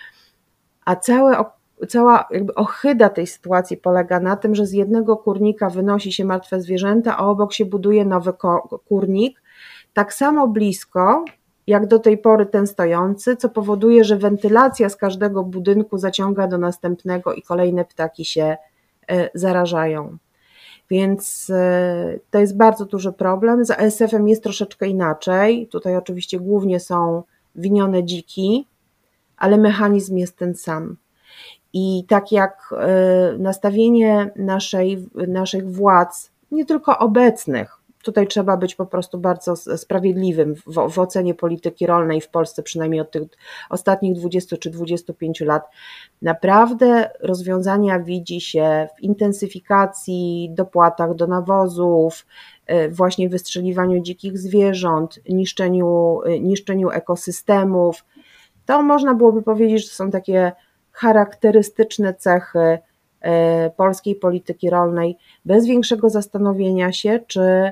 a całe, cała jakby ohyda tej sytuacji polega na tym, że z jednego kurnika wynosi się martwe zwierzęta, a obok się buduje nowy kurnik, tak samo blisko jak do tej pory ten stojący, co powoduje, że wentylacja z każdego budynku zaciąga do następnego i kolejne ptaki się zarażają. Więc to jest bardzo duży problem. Za A S F-em jest troszeczkę inaczej. Tutaj oczywiście głównie są winione dziki, ale mechanizm jest ten sam. I tak jak nastawienie naszej, naszych władz, nie tylko obecnych, tutaj trzeba być po prostu bardzo sprawiedliwym w, w ocenie polityki rolnej w Polsce, przynajmniej od tych ostatnich dwudziestu czy dwudziestu pięciu lat. Naprawdę rozwiązania widzi się w intensyfikacji, dopłatach do nawozów, właśnie wystrzeliwaniu dzikich zwierząt, niszczeniu, niszczeniu ekosystemów. To można byłoby powiedzieć, że są takie charakterystyczne cechy polskiej polityki rolnej, bez większego zastanowienia się, czy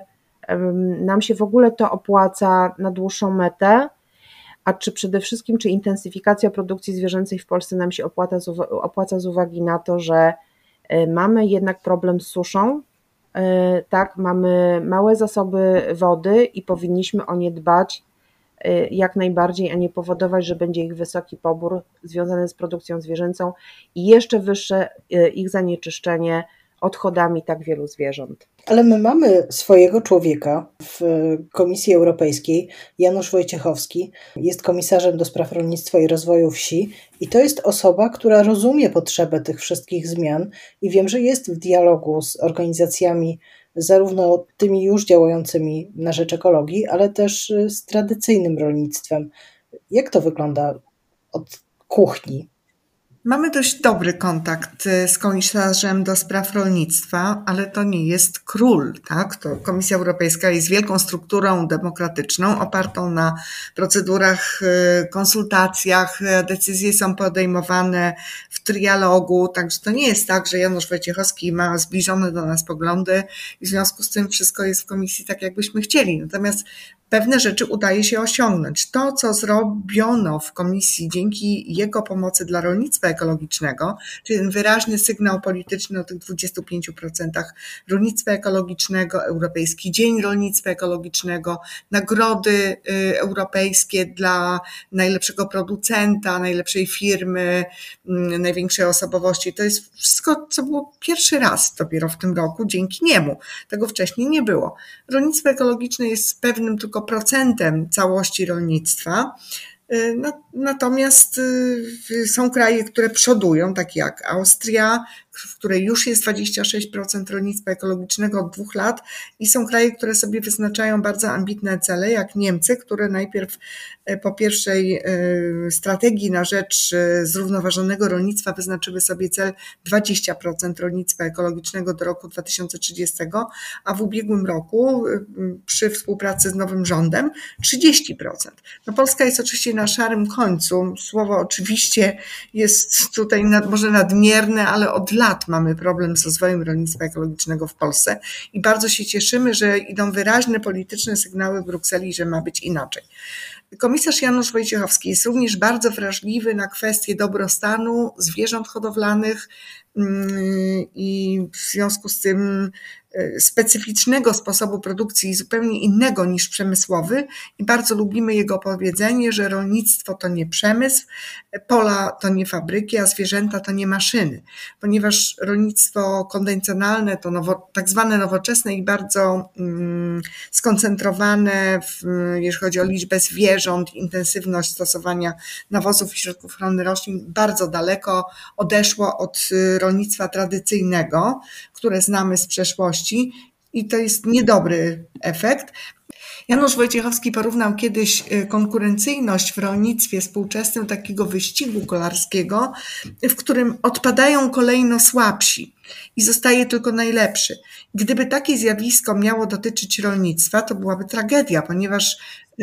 nam się w ogóle to opłaca na dłuższą metę, a czy przede wszystkim, czy intensyfikacja produkcji zwierzęcej w Polsce nam się opłaca z, opłaca z uwagi na to, że mamy jednak problem z suszą, tak, mamy małe zasoby wody i powinniśmy o nie dbać jak najbardziej, a nie powodować, że będzie ich wysoki pobór związany z produkcją zwierzęcą i jeszcze wyższe ich zanieczyszczenie odchodami tak wielu zwierząt. Ale my mamy swojego człowieka w Komisji Europejskiej. Janusz Wojciechowski jest komisarzem do spraw rolnictwa i rozwoju wsi i to jest osoba, która rozumie potrzebę tych wszystkich zmian i wiem, że jest w dialogu z organizacjami zarówno tymi już działającymi na rzecz ekologii, ale też z tradycyjnym rolnictwem. Jak to wygląda od kuchni? Mamy dość dobry kontakt z komisarzem do spraw rolnictwa, ale to nie jest król, tak? To Komisja Europejska jest wielką strukturą demokratyczną, opartą na procedurach, konsultacjach, decyzje są podejmowane w trialogu, także to nie jest tak, że Janusz Wojciechowski ma zbliżone do nas poglądy i w związku z tym wszystko jest w komisji tak, jakbyśmy chcieli. Natomiast pewne rzeczy udaje się osiągnąć. To, co zrobiono w komisji dzięki jego pomocy dla rolnictwa ekologicznego, czyli ten wyraźny sygnał polityczny o tych dwudziestu pięciu procentach rolnictwa ekologicznego, Europejski Dzień Rolnictwa Ekologicznego, nagrody europejskie dla najlepszego producenta, najlepszej firmy, największej osobowości. To jest wszystko, co było pierwszy raz dopiero w tym roku, dzięki niemu. Tego wcześniej nie było. Rolnictwo ekologiczne jest pewnym tylko procentem całości rolnictwa. Natomiast są kraje, które przodują, takie jak Austria, w której już jest dwadzieścia sześć procent rolnictwa ekologicznego od dwóch lat i są kraje, które sobie wyznaczają bardzo ambitne cele, jak Niemcy, które najpierw po pierwszej strategii na rzecz zrównoważonego rolnictwa wyznaczyły sobie cel dwadzieścia procent rolnictwa ekologicznego do roku dwa tysiące trzydziestego, a w ubiegłym roku przy współpracy z nowym rządem trzydzieści procent. No Polska jest oczywiście na szarym końcu. Słowo oczywiście jest tutaj nad, może nadmierne, ale od lat mamy problem z rozwojem rolnictwa ekologicznego w Polsce i bardzo się cieszymy, że idą wyraźne polityczne sygnały w Brukseli, że ma być inaczej. Komisarz Janusz Wojciechowski jest również bardzo wrażliwy na kwestie dobrostanu zwierząt hodowlanych i w związku z tym specyficznego sposobu produkcji, zupełnie innego niż przemysłowy i bardzo lubimy jego powiedzenie, że rolnictwo to nie przemysł, pola to nie fabryki, a zwierzęta to nie maszyny, ponieważ rolnictwo konwencjonalne to nowo, tak zwane nowoczesne i bardzo mm, skoncentrowane, w, jeśli chodzi o liczbę zwierząt, intensywność stosowania nawozów i środków ochrony roślin, bardzo daleko odeszło od rolnictwa tradycyjnego, które znamy z przeszłości i to jest niedobry efekt. Janusz Wojciechowski porównał kiedyś konkurencyjność w rolnictwie współczesnym do takiego wyścigu kolarskiego, w którym odpadają kolejno słabsi i zostaje tylko najlepszy. Gdyby takie zjawisko miało dotyczyć rolnictwa, to byłaby tragedia, ponieważ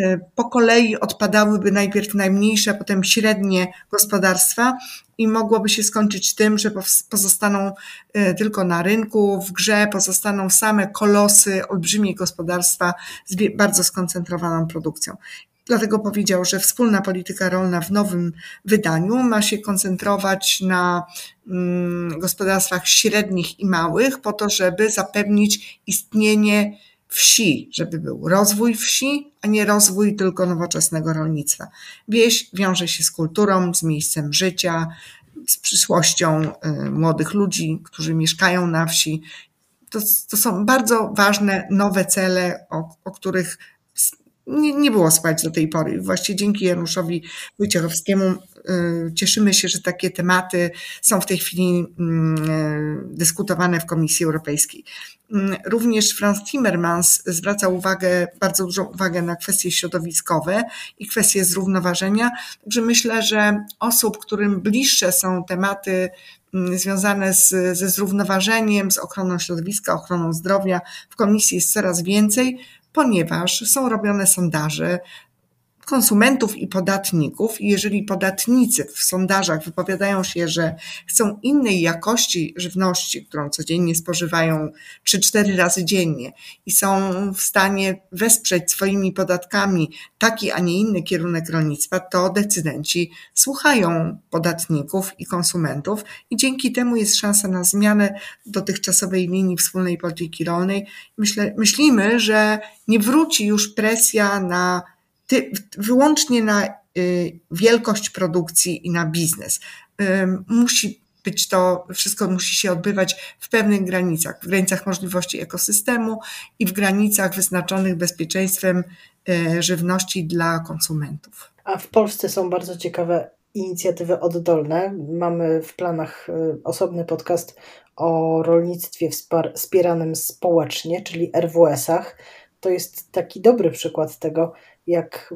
po kolei odpadałyby najpierw najmniejsze, a potem średnie gospodarstwa i mogłoby się skończyć tym, że pozostaną tylko na rynku, w grze pozostaną same kolosy, olbrzymie gospodarstwa z bardzo skoncentrowaną produkcją. Dlatego powiedział, że wspólna polityka rolna w nowym wydaniu ma się koncentrować na gospodarstwach średnich i małych po to, żeby zapewnić istnienie wsi, żeby był rozwój wsi, a nie rozwój tylko nowoczesnego rolnictwa. Wieś wiąże się z kulturą, z miejscem życia, z przyszłością młodych ludzi, którzy mieszkają na wsi. To, to są bardzo ważne, nowe cele, o, o których nie, nie było słuchać do tej pory. Właściwie dzięki Januszowi Wojciechowskiemu cieszymy się, że takie tematy są w tej chwili dyskutowane w Komisji Europejskiej. Również Frans Timmermans zwraca uwagę, bardzo dużą uwagę na kwestie środowiskowe i kwestie zrównoważenia. Także myślę, że osób, którym bliższe są tematy związane z, ze zrównoważeniem, z ochroną środowiska, ochroną zdrowia w Komisji jest coraz więcej, ponieważ są robione sondaże konsumentów i podatników i jeżeli podatnicy w sondażach wypowiadają się, że chcą innej jakości żywności, którą codziennie spożywają trzy cztery razy dziennie i są w stanie wesprzeć swoimi podatkami taki, a nie inny kierunek rolnictwa, to decydenci słuchają podatników i konsumentów i dzięki temu jest szansa na zmianę dotychczasowej linii wspólnej polityki rolnej. Myślę, myślimy, że nie wróci już presja na Ty, wyłącznie na y, wielkość produkcji i na biznes. Y, musi być to, wszystko musi się odbywać w pewnych granicach, w granicach możliwości ekosystemu i w granicach wyznaczonych bezpieczeństwem y, żywności dla konsumentów. A w Polsce są bardzo ciekawe inicjatywy oddolne. Mamy w planach osobny podcast o rolnictwie wspieranym społecznie, czyli er w esach. To jest taki dobry przykład tego, jak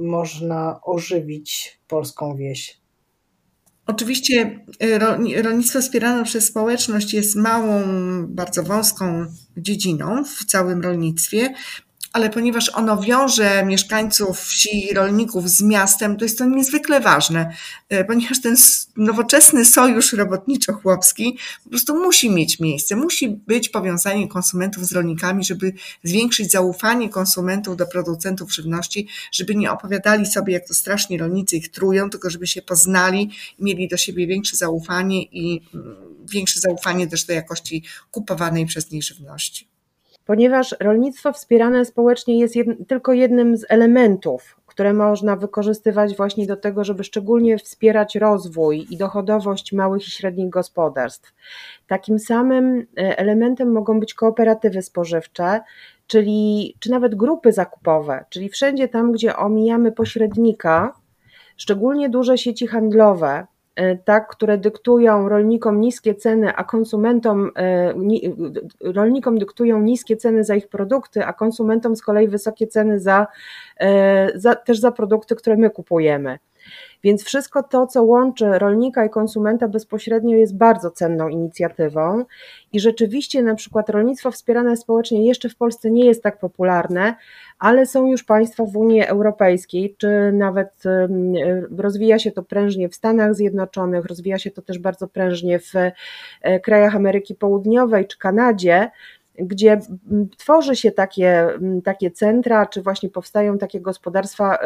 można ożywić polską wieś. Oczywiście rolnictwo wspierane przez społeczność jest małą, bardzo wąską dziedziną w całym rolnictwie, ale ponieważ ono wiąże mieszkańców wsi i rolników z miastem, to jest to niezwykle ważne, ponieważ ten nowoczesny sojusz robotniczo-chłopski po prostu musi mieć miejsce, musi być powiązanie konsumentów z rolnikami, żeby zwiększyć zaufanie konsumentów do producentów żywności, żeby nie opowiadali sobie, jak to strasznie rolnicy ich trują, tylko żeby się poznali, mieli do siebie większe zaufanie i większe zaufanie też do jakości kupowanej przez nich żywności. Ponieważ rolnictwo wspierane społecznie jest jed, tylko jednym z elementów, które można wykorzystywać właśnie do tego, żeby szczególnie wspierać rozwój i dochodowość małych i średnich gospodarstw. Takim samym elementem mogą być kooperatywy spożywcze, czyli czy nawet grupy zakupowe, czyli wszędzie tam, gdzie omijamy pośrednika, szczególnie duże sieci handlowe, tak, które dyktują rolnikom niskie ceny, a konsumentom, rolnikom dyktują niskie ceny za ich produkty, a konsumentom z kolei wysokie ceny za, za, też za produkty, które my kupujemy. Więc wszystko to, co łączy rolnika i konsumenta bezpośrednio, jest bardzo cenną inicjatywą i rzeczywiście na przykład rolnictwo wspierane społecznie jeszcze w Polsce nie jest tak popularne, ale są już państwa w Unii Europejskiej, czy nawet rozwija się to prężnie w Stanach Zjednoczonych, rozwija się to też bardzo prężnie w krajach Ameryki Południowej czy Kanadzie, gdzie tworzy się takie, takie centra, czy właśnie powstają takie gospodarstwa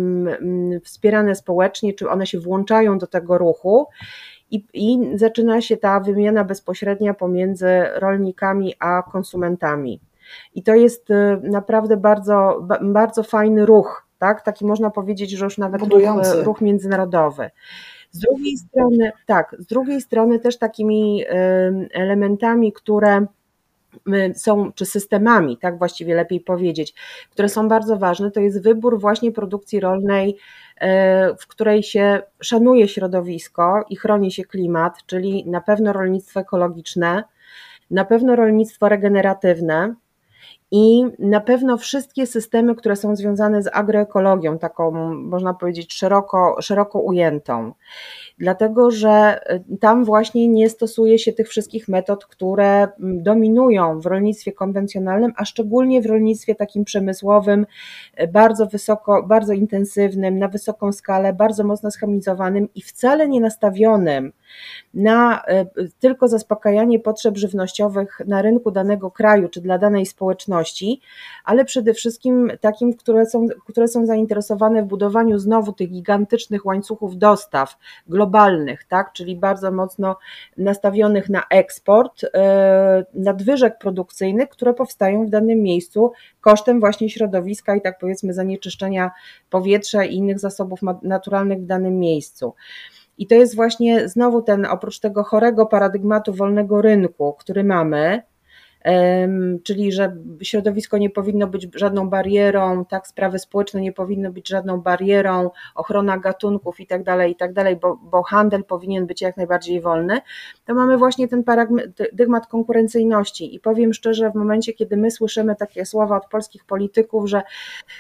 wspierane społecznie, czy one się włączają do tego ruchu i, i zaczyna się ta wymiana bezpośrednia pomiędzy rolnikami a konsumentami. I to jest naprawdę bardzo, bardzo fajny ruch, tak? Taki można powiedzieć, że już nawet ruch, ruch międzynarodowy. Z drugiej strony, tak, z drugiej strony też takimi elementami, które są, czy systemami, tak właściwie lepiej powiedzieć, które są bardzo ważne, to jest wybór właśnie produkcji rolnej, w której się szanuje środowisko i chroni się klimat, czyli na pewno rolnictwo ekologiczne, na pewno rolnictwo regeneratywne I na pewno wszystkie systemy, które są związane z agroekologią, taką można powiedzieć szeroko, szeroko ujętą, dlatego że tam właśnie nie stosuje się tych wszystkich metod, które dominują w rolnictwie konwencjonalnym, a szczególnie w rolnictwie takim przemysłowym, bardzo wysoko, bardzo intensywnym, na wysoką skalę, bardzo mocno schemizowanym i wcale nie nastawionym na tylko zaspokajanie potrzeb żywnościowych na rynku danego kraju czy dla danej społeczności, ale przede wszystkim takim, które są, które są zainteresowane w budowaniu znowu tych gigantycznych łańcuchów dostaw globalnych, tak, czyli bardzo mocno nastawionych na eksport nadwyżek produkcyjnych, które powstają w danym miejscu kosztem właśnie środowiska i tak powiedzmy zanieczyszczenia powietrza i innych zasobów naturalnych w danym miejscu. I to jest właśnie znowu ten, oprócz tego chorego paradygmatu wolnego rynku, który mamy, czyli że środowisko nie powinno być żadną barierą, tak, sprawy społeczne nie powinny być żadną barierą, ochrona gatunków i tak dalej, i tak dalej, bo, bo handel powinien być jak najbardziej wolny, to mamy właśnie ten paradygmat konkurencyjności i powiem szczerze, w momencie, kiedy my słyszymy takie słowa od polskich polityków, że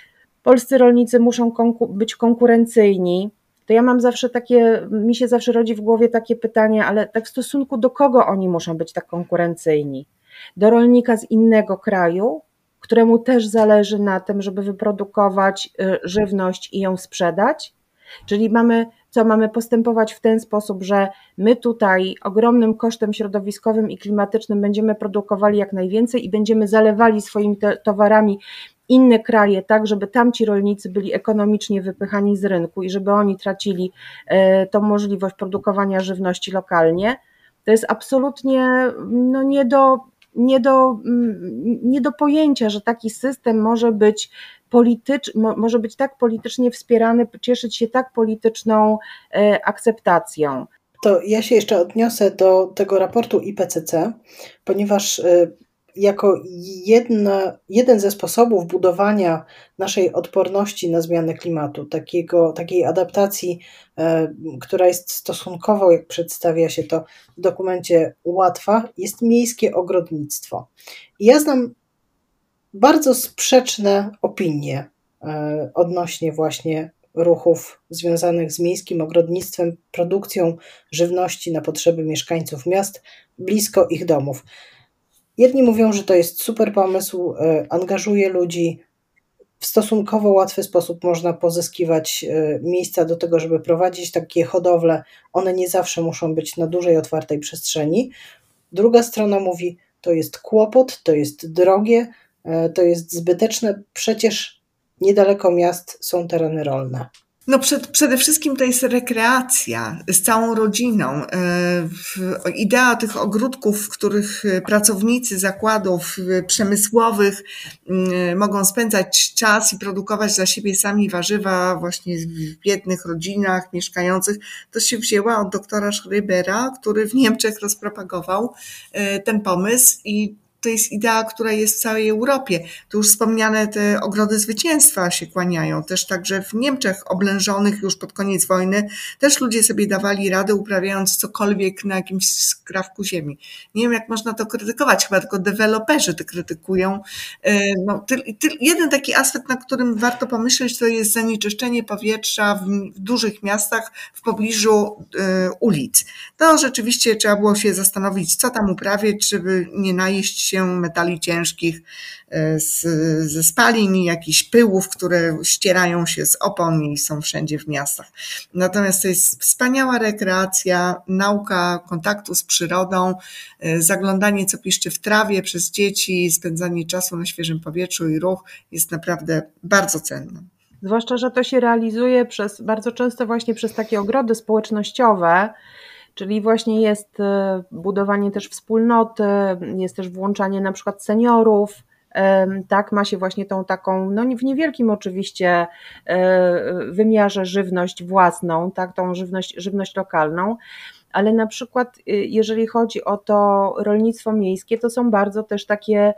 polscy rolnicy muszą konku- być konkurencyjni, to ja mam zawsze takie, mi się zawsze rodzi w głowie takie pytanie, ale tak w stosunku do kogo oni muszą być tak konkurencyjni? Do rolnika z innego kraju, któremu też zależy na tym, żeby wyprodukować żywność i ją sprzedać? Czyli mamy, co mamy postępować w ten sposób, że my tutaj ogromnym kosztem środowiskowym i klimatycznym będziemy produkowali jak najwięcej i będziemy zalewali swoimi te, towarami inne kraje, tak, żeby tamci rolnicy byli ekonomicznie wypychani z rynku i żeby oni tracili tą możliwość produkowania żywności lokalnie. To jest absolutnie no, nie do, nie do, nie do pojęcia, że taki system może być politycz, może być tak politycznie wspierany, cieszyć się tak polityczną akceptacją. To ja się jeszcze odniosę do tego raportu I P C C, ponieważ jako jedna, jeden ze sposobów budowania naszej odporności na zmianę klimatu, takiego, takiej adaptacji, e, która jest stosunkowo, jak przedstawia się to w dokumencie, łatwa, jest miejskie ogrodnictwo. I ja znam bardzo sprzeczne opinie e, odnośnie właśnie ruchów związanych z miejskim ogrodnictwem, produkcją żywności na potrzeby mieszkańców miast blisko ich domów. Jedni mówią, że to jest super pomysł, angażuje ludzi, w stosunkowo łatwy sposób można pozyskiwać miejsca do tego, żeby prowadzić takie hodowle. One nie zawsze muszą być na dużej, otwartej przestrzeni. Druga strona mówi, to jest kłopot, to jest drogie, to jest zbyteczne, przecież niedaleko miast są tereny rolne. No przed, przede wszystkim to jest rekreacja z całą rodziną. Idea tych ogródków, w których pracownicy zakładów przemysłowych mogą spędzać czas i produkować dla siebie sami warzywa właśnie w biednych rodzinach mieszkających, to się wzięła od doktora Schröbera, który w Niemczech rozpropagował ten pomysł i to jest idea, która jest w całej Europie. Tu już wspomniane te ogrody zwycięstwa się kłaniają. Też także w Niemczech oblężonych już pod koniec wojny też ludzie sobie dawali radę, uprawiając cokolwiek na jakimś skrawku ziemi. Nie wiem, jak można to krytykować, chyba tylko deweloperzy to krytykują. No, ty, ty, jeden taki aspekt, na którym warto pomyśleć, to jest zanieczyszczenie powietrza w, w dużych miastach w pobliżu y, ulic. To rzeczywiście trzeba było się zastanowić, co tam uprawiać, żeby nie najeść się metali ciężkich z, ze spalin i jakichś pyłów, które ścierają się z opon i są wszędzie w miastach. Natomiast to jest wspaniała rekreacja, nauka kontaktu z przyrodą, zaglądanie co piszczy w trawie przez dzieci, spędzanie czasu na świeżym powietrzu i ruch jest naprawdę bardzo cenne. Zwłaszcza, że to się realizuje przez, bardzo często właśnie przez takie ogrody społecznościowe, czyli właśnie jest budowanie też wspólnoty, jest też włączanie na przykład seniorów, tak, ma się właśnie tą taką, no w niewielkim oczywiście wymiarze żywność własną, tak, tą żywność, żywność lokalną, ale na przykład jeżeli chodzi o to rolnictwo miejskie, to są bardzo też takie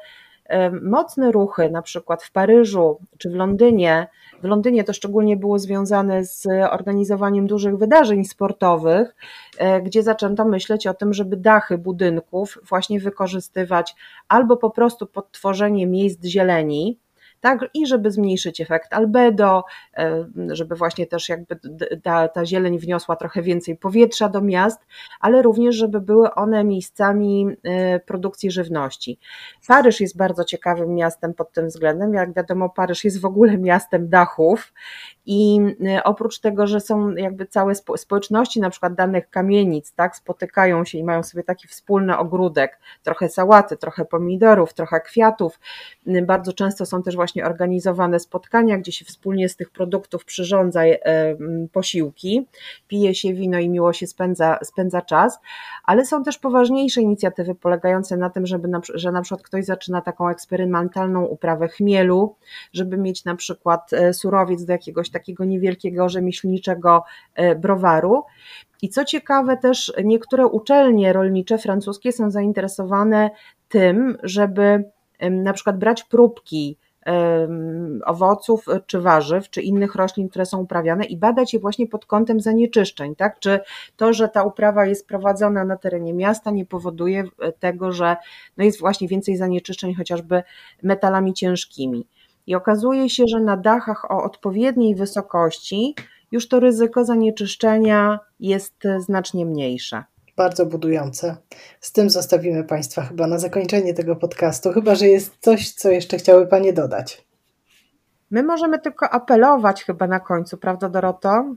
mocne ruchy, na przykład w Paryżu czy w Londynie. W Londynie to szczególnie było związane z organizowaniem dużych wydarzeń sportowych, gdzie zaczęto myśleć o tym, żeby dachy budynków właśnie wykorzystywać albo po prostu pod tworzenie miejsc zieleni, tak, i żeby zmniejszyć efekt albedo, żeby właśnie też jakby ta, ta zieleń wniosła trochę więcej powietrza do miast, ale również żeby były one miejscami produkcji żywności. Paryż jest bardzo ciekawym miastem pod tym względem, jak wiadomo, Paryż jest w ogóle miastem dachów i oprócz tego, że są jakby całe społeczności na przykład danych kamienic, tak, spotykają się i mają sobie taki wspólny ogródek, trochę sałaty, trochę pomidorów, trochę kwiatów, bardzo często są też właśnie organizowane spotkania, gdzie się wspólnie z tych produktów przyrządza posiłki, pije się wino i miło się spędza, spędza czas, ale są też poważniejsze inicjatywy polegające na tym, żeby na, że na przykład ktoś zaczyna taką eksperymentalną uprawę chmielu, żeby mieć na przykład surowiec do jakiegoś takiego niewielkiego rzemieślniczego browaru. I co ciekawe, też niektóre uczelnie rolnicze francuskie są zainteresowane tym, żeby na przykład brać próbki owoców czy warzyw, czy innych roślin, które są uprawiane i badać je właśnie pod kątem zanieczyszczeń, tak? Czy to, że ta uprawa jest prowadzona na terenie miasta, nie powoduje tego, że no jest właśnie więcej zanieczyszczeń chociażby metalami ciężkimi. I okazuje się, że na dachach o odpowiedniej wysokości już to ryzyko zanieczyszczenia jest znacznie mniejsze. Bardzo budujące. Z tym zostawimy Państwa chyba na zakończenie tego podcastu, chyba że jest coś, co jeszcze chciały Panie dodać. My możemy tylko apelować chyba na końcu, prawda Doroto?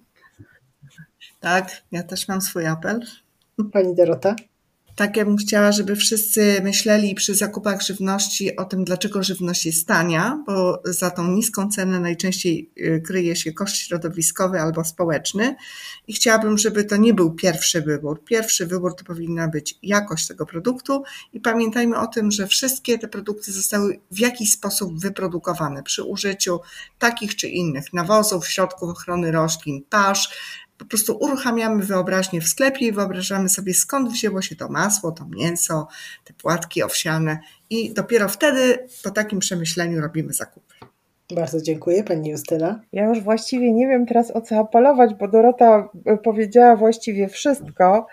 Tak, ja też mam swój apel. Pani Dorota? Tak, ja bym chciała, żeby wszyscy myśleli przy zakupach żywności o tym, dlaczego żywność jest tania, bo za tą niską cenę najczęściej kryje się koszt środowiskowy albo społeczny i chciałabym, żeby to nie był pierwszy wybór. Pierwszy wybór to powinna być jakość tego produktu i pamiętajmy o tym, że wszystkie te produkty zostały w jakiś sposób wyprodukowane przy użyciu takich czy innych nawozów, środków ochrony roślin, pasz. Po prostu uruchamiamy wyobraźnię w sklepie i wyobrażamy sobie, skąd wzięło się to masło, to mięso, te płatki owsiane i dopiero wtedy po takim przemyśleniu robimy zakupy. Bardzo dziękuję. Pani Justyna? Ja już właściwie nie wiem teraz o co apelować, bo Dorota powiedziała właściwie wszystko.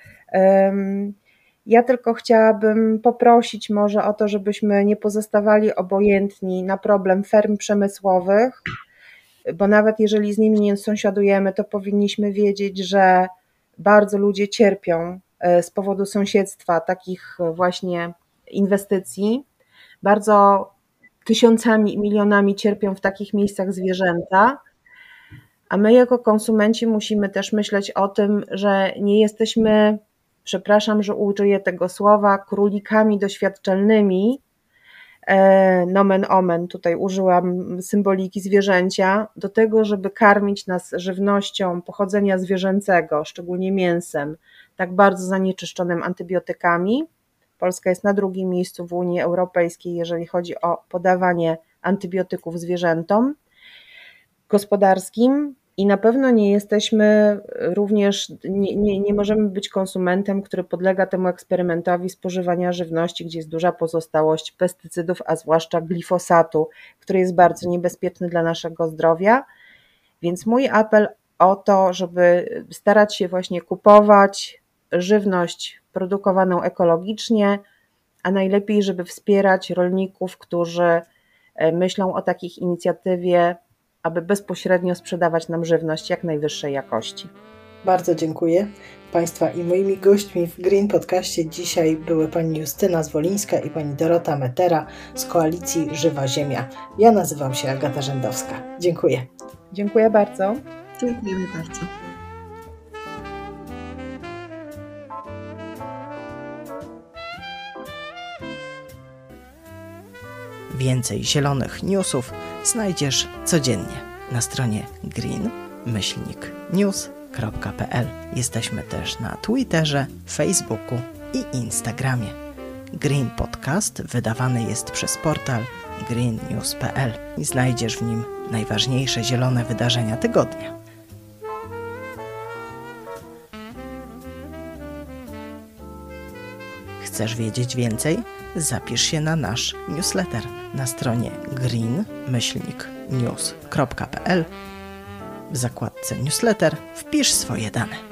Ja tylko chciałabym poprosić może o to, żebyśmy nie pozostawali obojętni na problem ferm przemysłowych, bo nawet jeżeli z nimi nie sąsiadujemy, to powinniśmy wiedzieć, że bardzo ludzie cierpią z powodu sąsiedztwa takich właśnie inwestycji. Bardzo tysiącami i milionami cierpią w takich miejscach zwierzęta, a my jako konsumenci musimy też myśleć o tym, że nie jesteśmy, przepraszam, że użyję tego słowa, królikami doświadczalnymi, nomen omen, tutaj użyłam symboliki zwierzęcia, do tego, żeby karmić nas żywnością pochodzenia zwierzęcego, szczególnie mięsem, tak bardzo zanieczyszczonym antybiotykami. Polska jest na drugim miejscu w Unii Europejskiej, jeżeli chodzi o podawanie antybiotyków zwierzętom gospodarskim i na pewno nie jesteśmy również, nie, nie, nie możemy być konsumentem, który podlega temu eksperymentowi spożywania żywności, gdzie jest duża pozostałość pestycydów, a zwłaszcza glifosatu, który jest bardzo niebezpieczny dla naszego zdrowia. Więc mój apel o to, żeby starać się właśnie kupować żywność produkowaną ekologicznie, a najlepiej, żeby wspierać rolników, którzy myślą o takich inicjatywie, aby bezpośrednio sprzedawać nam żywność jak najwyższej jakości. Bardzo dziękuję Państwa i moimi gośćmi w Green Podcaście dzisiaj były Pani Justyna Zwolińska i Pani Dorota Metera z Koalicji Żywa Ziemia. Ja nazywam się Agata Rzędowska. Dziękuję. Dziękuję bardzo. Dziękujemy bardzo. Więcej zielonych newsów znajdziesz codziennie na stronie green myślnik news kropka p l. Jesteśmy też na Twitterze, Facebooku i Instagramie. Green Podcast wydawany jest przez portal green news kropka p l i znajdziesz w nim najważniejsze zielone wydarzenia tygodnia. Chcesz wiedzieć więcej? Zapisz się na nasz newsletter na stronie green myślnik news kropka p l. W zakładce newsletter wpisz swoje dane.